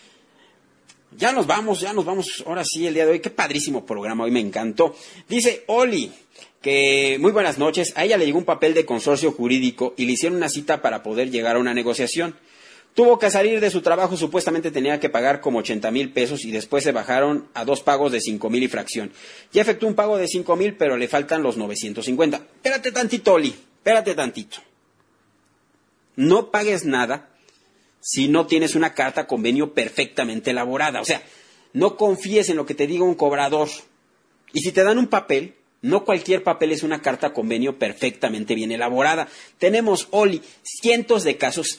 Ya nos vamos, ahora sí, el día de hoy. Qué padrísimo programa, hoy me encantó. Dice Oli, que muy buenas noches, a ella le llegó un papel de consorcio jurídico y le hicieron una cita para poder llegar a una negociación. Tuvo que salir de su trabajo, supuestamente tenía que pagar como 80,000 pesos y después se bajaron a 2 pagos de 5,000 y fracción. Ya efectuó un pago de 5,000, pero le faltan los 950. Espérate tantito, Oli, espérate tantito. No pagues nada si no tienes una carta convenio perfectamente elaborada. O sea, no confíes en lo que te diga un cobrador. Y si te dan un papel, no cualquier papel es una carta convenio perfectamente bien elaborada. Tenemos, Oli, cientos de casos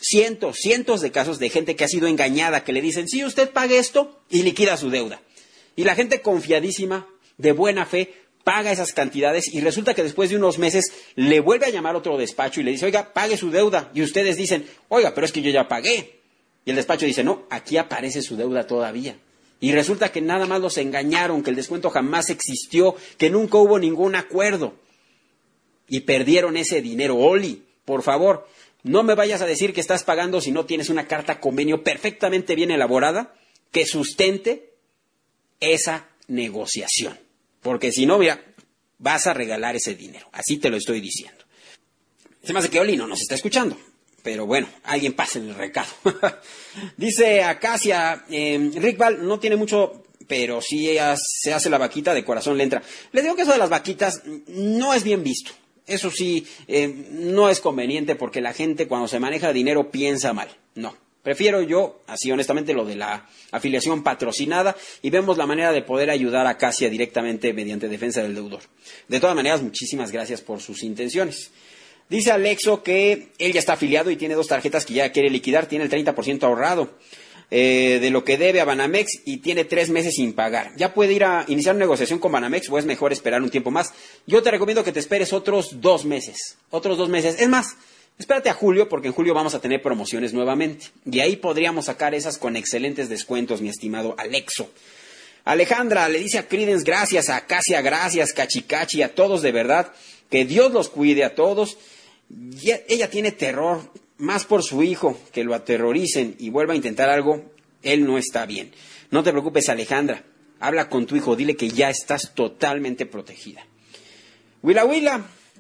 de gente que ha sido engañada, que le dicen, sí, usted pague esto y liquida su deuda. Y la gente confiadísima, de buena fe, paga esas cantidades y resulta que después de unos meses le vuelve a llamar otro despacho y le dice, oiga, pague su deuda. Y ustedes dicen, oiga, pero es que yo ya pagué. Y el despacho dice, no, aquí aparece su deuda todavía. Y resulta que nada más los engañaron, que el descuento jamás existió, que nunca hubo ningún acuerdo. Y perdieron ese dinero. Oli, por favor, no me vayas a decir que estás pagando si no tienes una carta convenio perfectamente bien elaborada que sustente esa negociación. Porque si no, mira, vas a regalar ese dinero. Así te lo estoy diciendo. Se me hace que Oli no nos está escuchando. Pero bueno, alguien pase el recado. Dice Acacia, Rick Val no tiene mucho, pero sí se hace la vaquita, de corazón le entra. Les digo que eso de las vaquitas no es bien visto. Eso sí, no es conveniente porque la gente cuando se maneja dinero piensa mal. No, prefiero yo, así honestamente, lo de la afiliación patrocinada y vemos la manera de poder ayudar a Acacia directamente mediante defensa del deudor. De todas maneras, muchísimas gracias por sus intenciones. Dice Alexo que él ya está afiliado y tiene 2 tarjetas que ya quiere liquidar, tiene el 30% ahorrado de lo que debe a Banamex y tiene 3 meses sin pagar. ¿Ya puede ir a iniciar una negociación con Banamex o es mejor esperar un tiempo más? Yo te recomiendo que te esperes otros 2 meses. Es más, espérate a julio porque en julio vamos a tener promociones nuevamente y ahí podríamos sacar esas con excelentes descuentos, mi estimado Alexo. Alejandra le dice a Credence gracias, a Acacia gracias, Cachicachi, a todos de verdad, que Dios los cuide a todos. Ella tiene terror, más por su hijo, que lo aterroricen y vuelva a intentar algo, él no está bien. No te preocupes, Alejandra, habla con tu hijo, dile que ya estás totalmente protegida. Huila,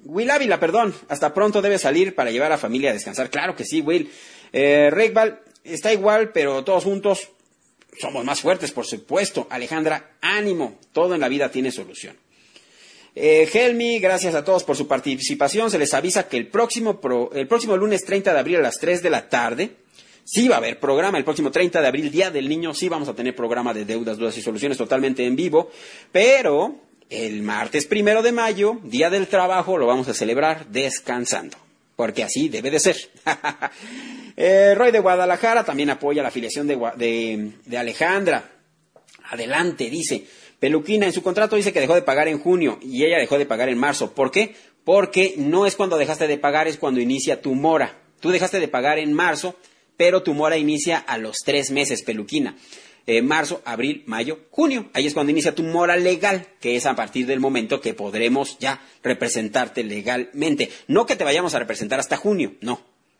Will Ávila, perdón, hasta pronto debe salir para llevar a la familia a descansar. Claro que sí, Will. Reikval está igual, pero todos juntos somos más fuertes, por supuesto. Alejandra, ánimo, todo en la vida tiene solución. Helmi, gracias a todos por su participación. Se les avisa que el próximo lunes 30 de abril a las 3 de la tarde, sí va a haber programa. El próximo 30 de abril, Día del Niño, sí vamos a tener programa de deudas, dudas y soluciones totalmente en vivo. Pero el martes 1 de mayo, Día del Trabajo, lo vamos a celebrar descansando. Porque así debe de ser. Roy de Guadalajara también apoya la afiliación de Alejandra. Adelante, dice. Peluquina, en su contrato dice que dejó de pagar en junio y ella dejó de pagar en marzo. ¿Por qué? Porque no es cuando dejaste de pagar, es cuando inicia tu mora. Tú dejaste de pagar en marzo, pero tu mora inicia a los 3 meses, Peluquina. Marzo, abril, mayo, junio. Ahí es cuando inicia tu mora legal, que es a partir del momento que podremos ya representarte legalmente. No que te vayamos a representar hasta junio, no.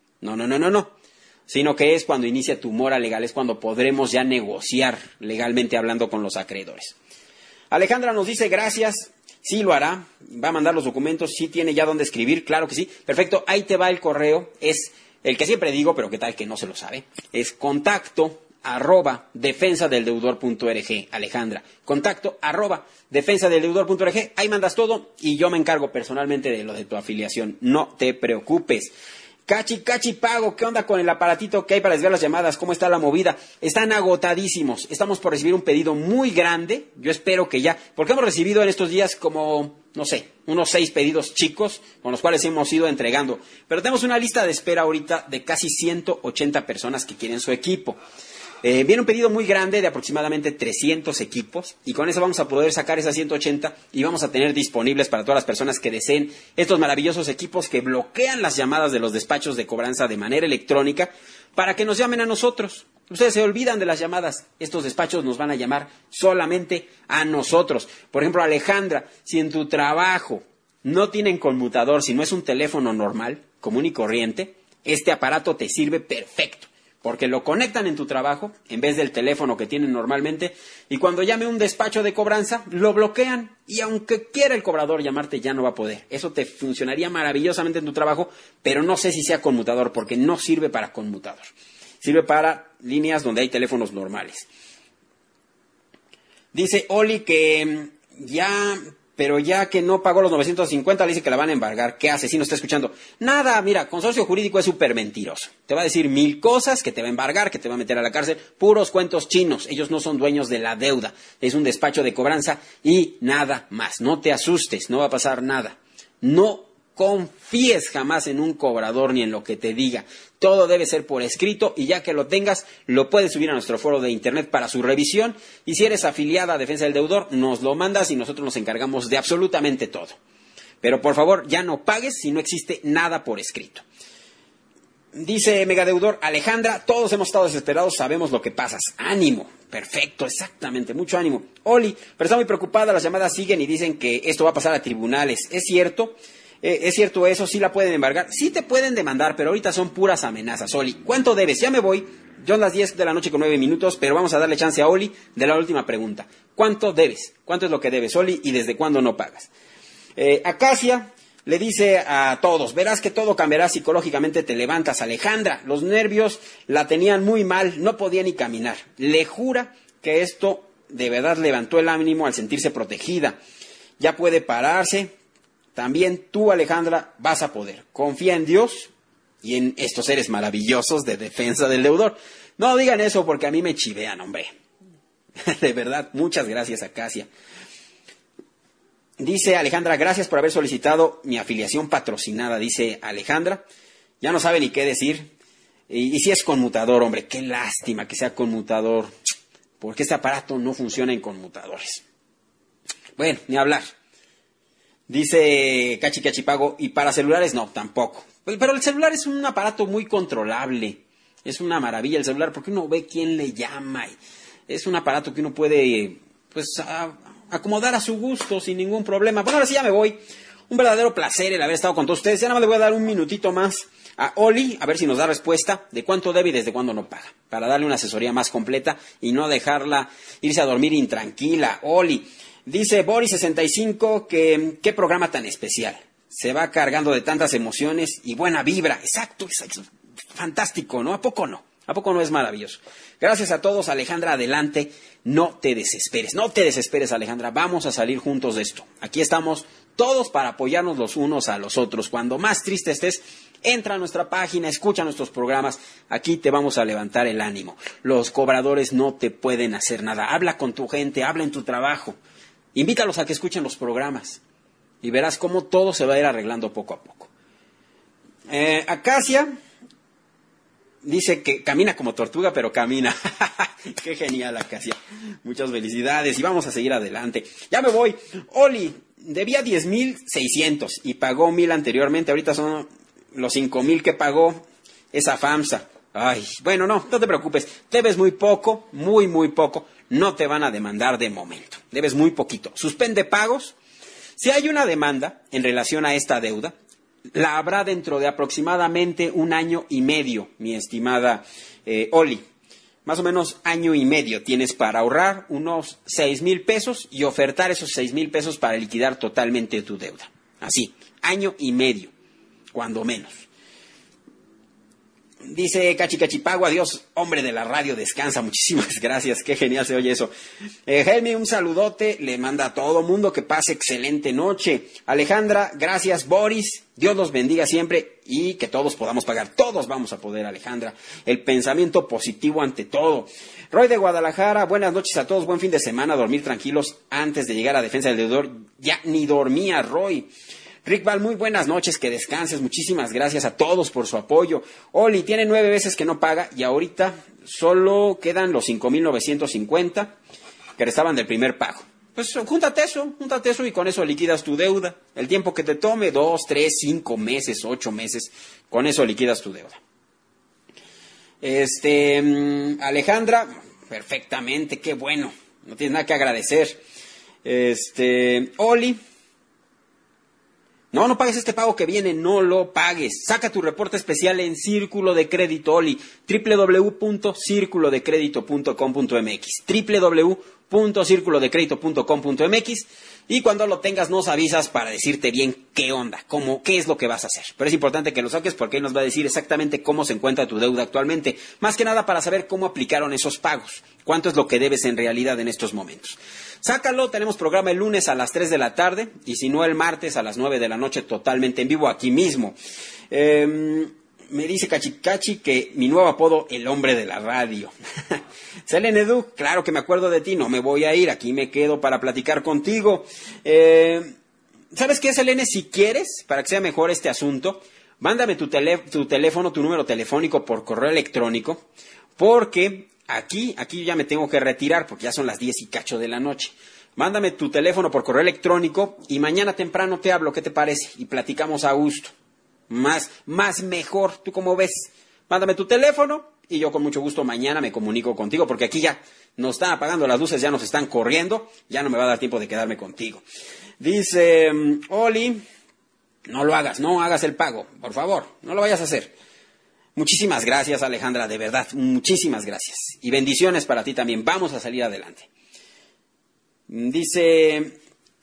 Sino que es cuando inicia tu mora legal, es cuando podremos ya negociar legalmente hablando con los acreedores. Alejandra nos dice gracias, sí lo hará, va a mandar los documentos, sí tiene ya dónde escribir, claro que sí. Perfecto, ahí te va el correo, es el que siempre digo, pero qué tal que no se lo sabe, es contacto@defensadeldeudor.org, Alejandra, contacto@defensadeldeudor.org, ahí mandas todo y yo me encargo personalmente de lo de tu afiliación, no te preocupes. Cachi Pago, ¿qué onda con el aparatito que hay para desviar las llamadas? ¿Cómo está la movida? Están agotadísimos. Estamos por recibir un pedido muy grande. Yo espero que ya, porque hemos recibido en estos días como, no sé, unos 6 pedidos chicos con los cuales hemos ido entregando. Pero tenemos una lista de espera ahorita de casi 180 personas que quieren su equipo. Viene un pedido muy grande de aproximadamente 300 equipos y con eso vamos a poder sacar esas 180 y vamos a tener disponibles para todas las personas que deseen estos maravillosos equipos que bloquean las llamadas de los despachos de cobranza de manera electrónica para que nos llamen a nosotros. Ustedes se olvidan de las llamadas. Estos despachos nos van a llamar solamente a nosotros. Por ejemplo, Alejandra, si en tu trabajo no tienen conmutador, si no es un teléfono normal, común y corriente, este aparato te sirve perfecto. Porque lo conectan en tu trabajo en vez del teléfono que tienen normalmente y cuando llame un despacho de cobranza lo bloquean y aunque quiera el cobrador llamarte ya no va a poder. Eso te funcionaría maravillosamente en tu trabajo, pero no sé si sea conmutador porque no sirve para conmutador. Sirve para líneas donde hay teléfonos normales. Dice Oli que pero ya que no pagó los 950, le dice que la van a embargar. ¿Qué hace? Si no está escuchando. Nada, mira, Consorcio Jurídico es súper mentiroso. Te va a decir 1000 cosas, que te va a embargar, que te va a meter a la cárcel. Puros cuentos chinos. Ellos no son dueños de la deuda. Es un despacho de cobranza y nada más. No te asustes, no va a pasar nada. No confíes jamás en un cobrador ni en lo que te diga. Todo debe ser por escrito y ya que lo tengas, lo puedes subir a nuestro foro de internet para su revisión. Y si eres afiliada a Defensa del Deudor, nos lo mandas y nosotros nos encargamos de absolutamente todo. Pero por favor, ya no pagues si no existe nada por escrito. Dice Megadeudor, Alejandra, todos hemos estado desesperados, sabemos lo que pasas. Ánimo. Perfecto, exactamente, mucho ánimo. Oli, pero está muy preocupada, las llamadas siguen y dicen que esto va a pasar a tribunales. ¿Es cierto? ¿Es cierto eso? ¿Sí la pueden embargar? Sí te pueden demandar, pero ahorita son puras amenazas. Oli, ¿cuánto debes? Ya me voy. Son las 10 de la noche con 9 minutos, pero vamos a darle chance a Oli de la última pregunta. ¿Cuánto debes? ¿Cuánto es lo que debes, Oli? ¿Y desde cuándo no pagas? Acacia le dice a todos, verás que todo cambiará psicológicamente, te levantas. Alejandra, los nervios la tenían muy mal, no podía ni caminar. Le jura que esto de verdad levantó el ánimo al sentirse protegida. Ya puede pararse. También tú, Alejandra, vas a poder. Confía en Dios y en estos seres maravillosos de Defensa del Deudor. No digan eso porque a mí me chivean, hombre. De verdad, muchas gracias, Acacia. Dice Alejandra, gracias por haber solicitado mi afiliación patrocinada, dice Alejandra. Ya no sabe ni qué decir. Y si es conmutador, hombre, qué lástima que sea conmutador. Porque este aparato no funciona en conmutadores. Bueno, ni hablar. Dice Cachi Pago, y para celulares no, tampoco. Pero el celular es un aparato muy controlable. Es una maravilla el celular porque uno ve quién le llama. Es un aparato que uno puede acomodar a su gusto sin ningún problema. Bueno, ahora sí ya me voy. Un verdadero placer el haber estado con todos ustedes. Ya nada más le voy a dar un minutito más a Oli, a ver si nos da respuesta de cuánto debe y desde cuándo no paga. Para darle una asesoría más completa y no dejarla irse a dormir intranquila. Oli. Dice Boris65 que qué programa tan especial. se va cargando de tantas emociones y buena vibra. Exacto, fantástico, ¿no? ¿A poco no? ¿A poco no es maravilloso? Gracias a todos, Alejandra, adelante, no te desesperes, Alejandra, vamos a salir juntos de esto. Aquí estamos todos para apoyarnos los unos a los otros. Cuando más triste estés, entra a nuestra página, escucha nuestros programas, aquí te vamos a levantar el ánimo. Los cobradores no te pueden hacer nada, habla con tu gente, habla en tu trabajo, invítalos a que escuchen los programas y verás cómo todo se va a ir arreglando poco a poco. Acacia dice que camina como tortuga, pero camina. Qué genial, Acacia. Muchas felicidades y vamos a seguir adelante. Ya me voy. Oli, debía 10,600 y pagó 1,000 anteriormente. Ahorita son los 5,000 que pagó esa FAMSA. Ay, bueno, no te preocupes. Debes muy poco, muy poco. No te van a demandar de momento. Debes muy poquito. Suspende pagos. Si hay una demanda en relación a esta deuda, la habrá dentro de aproximadamente 1 año y medio, mi estimada Oli. Más o menos 1 año y medio tienes para ahorrar unos 6,000 pesos y ofertar esos 6,000 pesos para liquidar totalmente tu deuda. Así, 1 año y medio, cuando menos. Dice Cachipago, adiós, hombre de la radio, descansa, muchísimas gracias, qué genial se oye eso. Helmi, un saludote, le manda a todo mundo, que pase excelente noche. Alejandra, gracias. Boris, Dios los bendiga siempre y que todos podamos pagar, todos vamos a poder, Alejandra. El pensamiento positivo ante todo. Roy de Guadalajara, buenas noches a todos, buen fin de semana, dormir tranquilos antes de llegar a Defensa del Deudor. Ya ni dormía, Roy. Rick Val, muy buenas noches, que descanses, muchísimas gracias a todos por su apoyo. Oli, tiene 9 veces que no paga y ahorita solo quedan los 5,950 que restaban del primer pago. Pues júntate eso y con eso liquidas tu deuda. El tiempo que te tome, 2, 3, 5 meses, 8 meses, con eso liquidas tu deuda. Alejandra, perfectamente, qué bueno, no tienes nada que agradecer. Oli, no pagues este pago que viene, no lo pagues. Saca tu reporte especial en Círculo de Crédito, Oli, www.circulodecredito.com.mx, www.circulodecredito.com.mx, y cuando lo tengas nos avisas para decirte bien qué onda, qué es lo que vas a hacer. Pero es importante que lo saques porque él nos va a decir exactamente cómo se encuentra tu deuda actualmente, más que nada para saber cómo aplicaron esos pagos, cuánto es lo que debes en realidad en estos momentos. Sácalo, tenemos programa el lunes a las 3 de la tarde y si no el martes a las 9 de la noche totalmente en vivo aquí mismo. Me dice Cachi que mi nuevo apodo, el hombre de la radio. Selene Edu, claro que me acuerdo de ti, no me voy a ir, aquí me quedo para platicar contigo. ¿Sabes qué, Selene? Si quieres, para que sea mejor este asunto, mándame tu teléfono, tu número telefónico por correo electrónico, porque aquí ya me tengo que retirar porque ya son las 10 y cacho de la noche. Mándame tu teléfono por correo electrónico y mañana temprano te hablo, ¿qué te parece? Y platicamos a gusto. Más mejor, ¿tú cómo ves? Mándame tu teléfono y yo con mucho gusto mañana me comunico contigo porque aquí ya nos están apagando las luces, ya nos están corriendo, ya no me va a dar tiempo de quedarme contigo. Dice Oli, no lo hagas, no hagas el pago, por favor, no lo vayas a hacer. Muchísimas gracias, Alejandra, de verdad, muchísimas gracias. Y bendiciones para ti también, vamos a salir adelante. Dice,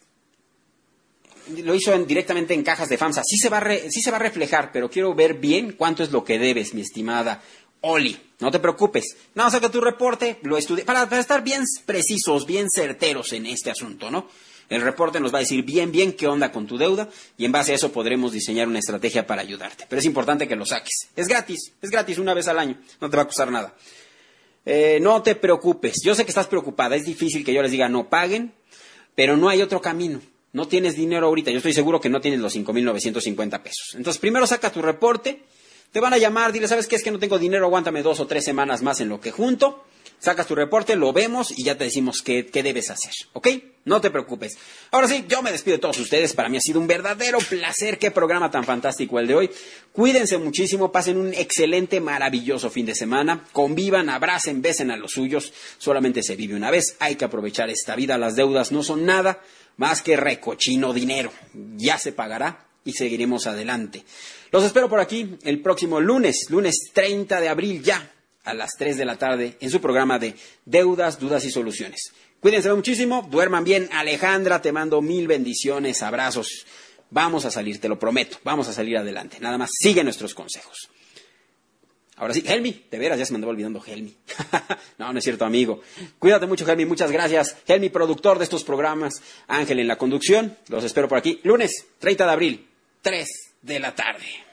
lo hizo directamente en cajas de FAMSA. Sí se va a reflejar, pero quiero ver bien cuánto es lo que debes, mi estimada Oli. No te preocupes. No, saca tu reporte, lo estudié, para estar bien precisos, bien certeros en este asunto, ¿no? El reporte nos va a decir bien qué onda con tu deuda y en base a eso podremos diseñar una estrategia para ayudarte. Pero es importante que lo saques. Es gratis una vez al año, no te va a costar nada. No te preocupes, yo sé que estás preocupada, es difícil que yo les diga no paguen, pero no hay otro camino. No tienes dinero ahorita, yo estoy seguro que no tienes los 5,950 pesos. Entonces primero saca tu reporte, te van a llamar, dile, ¿sabes qué? Es que no tengo dinero, aguántame 2 o 3 semanas más en lo que junto. Sacas tu reporte, lo vemos y ya te decimos qué debes hacer, ¿ok? No te preocupes. Ahora sí, yo me despido de todos ustedes. Para mí ha sido un verdadero placer. Qué programa tan fantástico el de hoy. Cuídense muchísimo, pasen un excelente, maravilloso fin de semana. Convivan, abracen, besen a los suyos. Solamente se vive una vez. Hay que aprovechar esta vida. Las deudas no son nada más que recochino dinero. Ya se pagará y seguiremos adelante. Los espero por aquí el próximo lunes 30 de abril ya, a las 3 de la tarde, en su programa de Deudas, Dudas y Soluciones. Cuídense muchísimo, duerman bien. Alejandra, te mando 1000 bendiciones, abrazos. Vamos a salir, te lo prometo, vamos a salir adelante. Nada más sigue nuestros consejos. Ahora sí, Helmi, de veras, ya se me andaba olvidando Helmi. No, no es cierto, amigo. Cuídate mucho, Helmi, muchas gracias. Helmi, productor de estos programas. Ángel en la conducción, los espero por aquí. Lunes, 30 de abril, 3 de la tarde.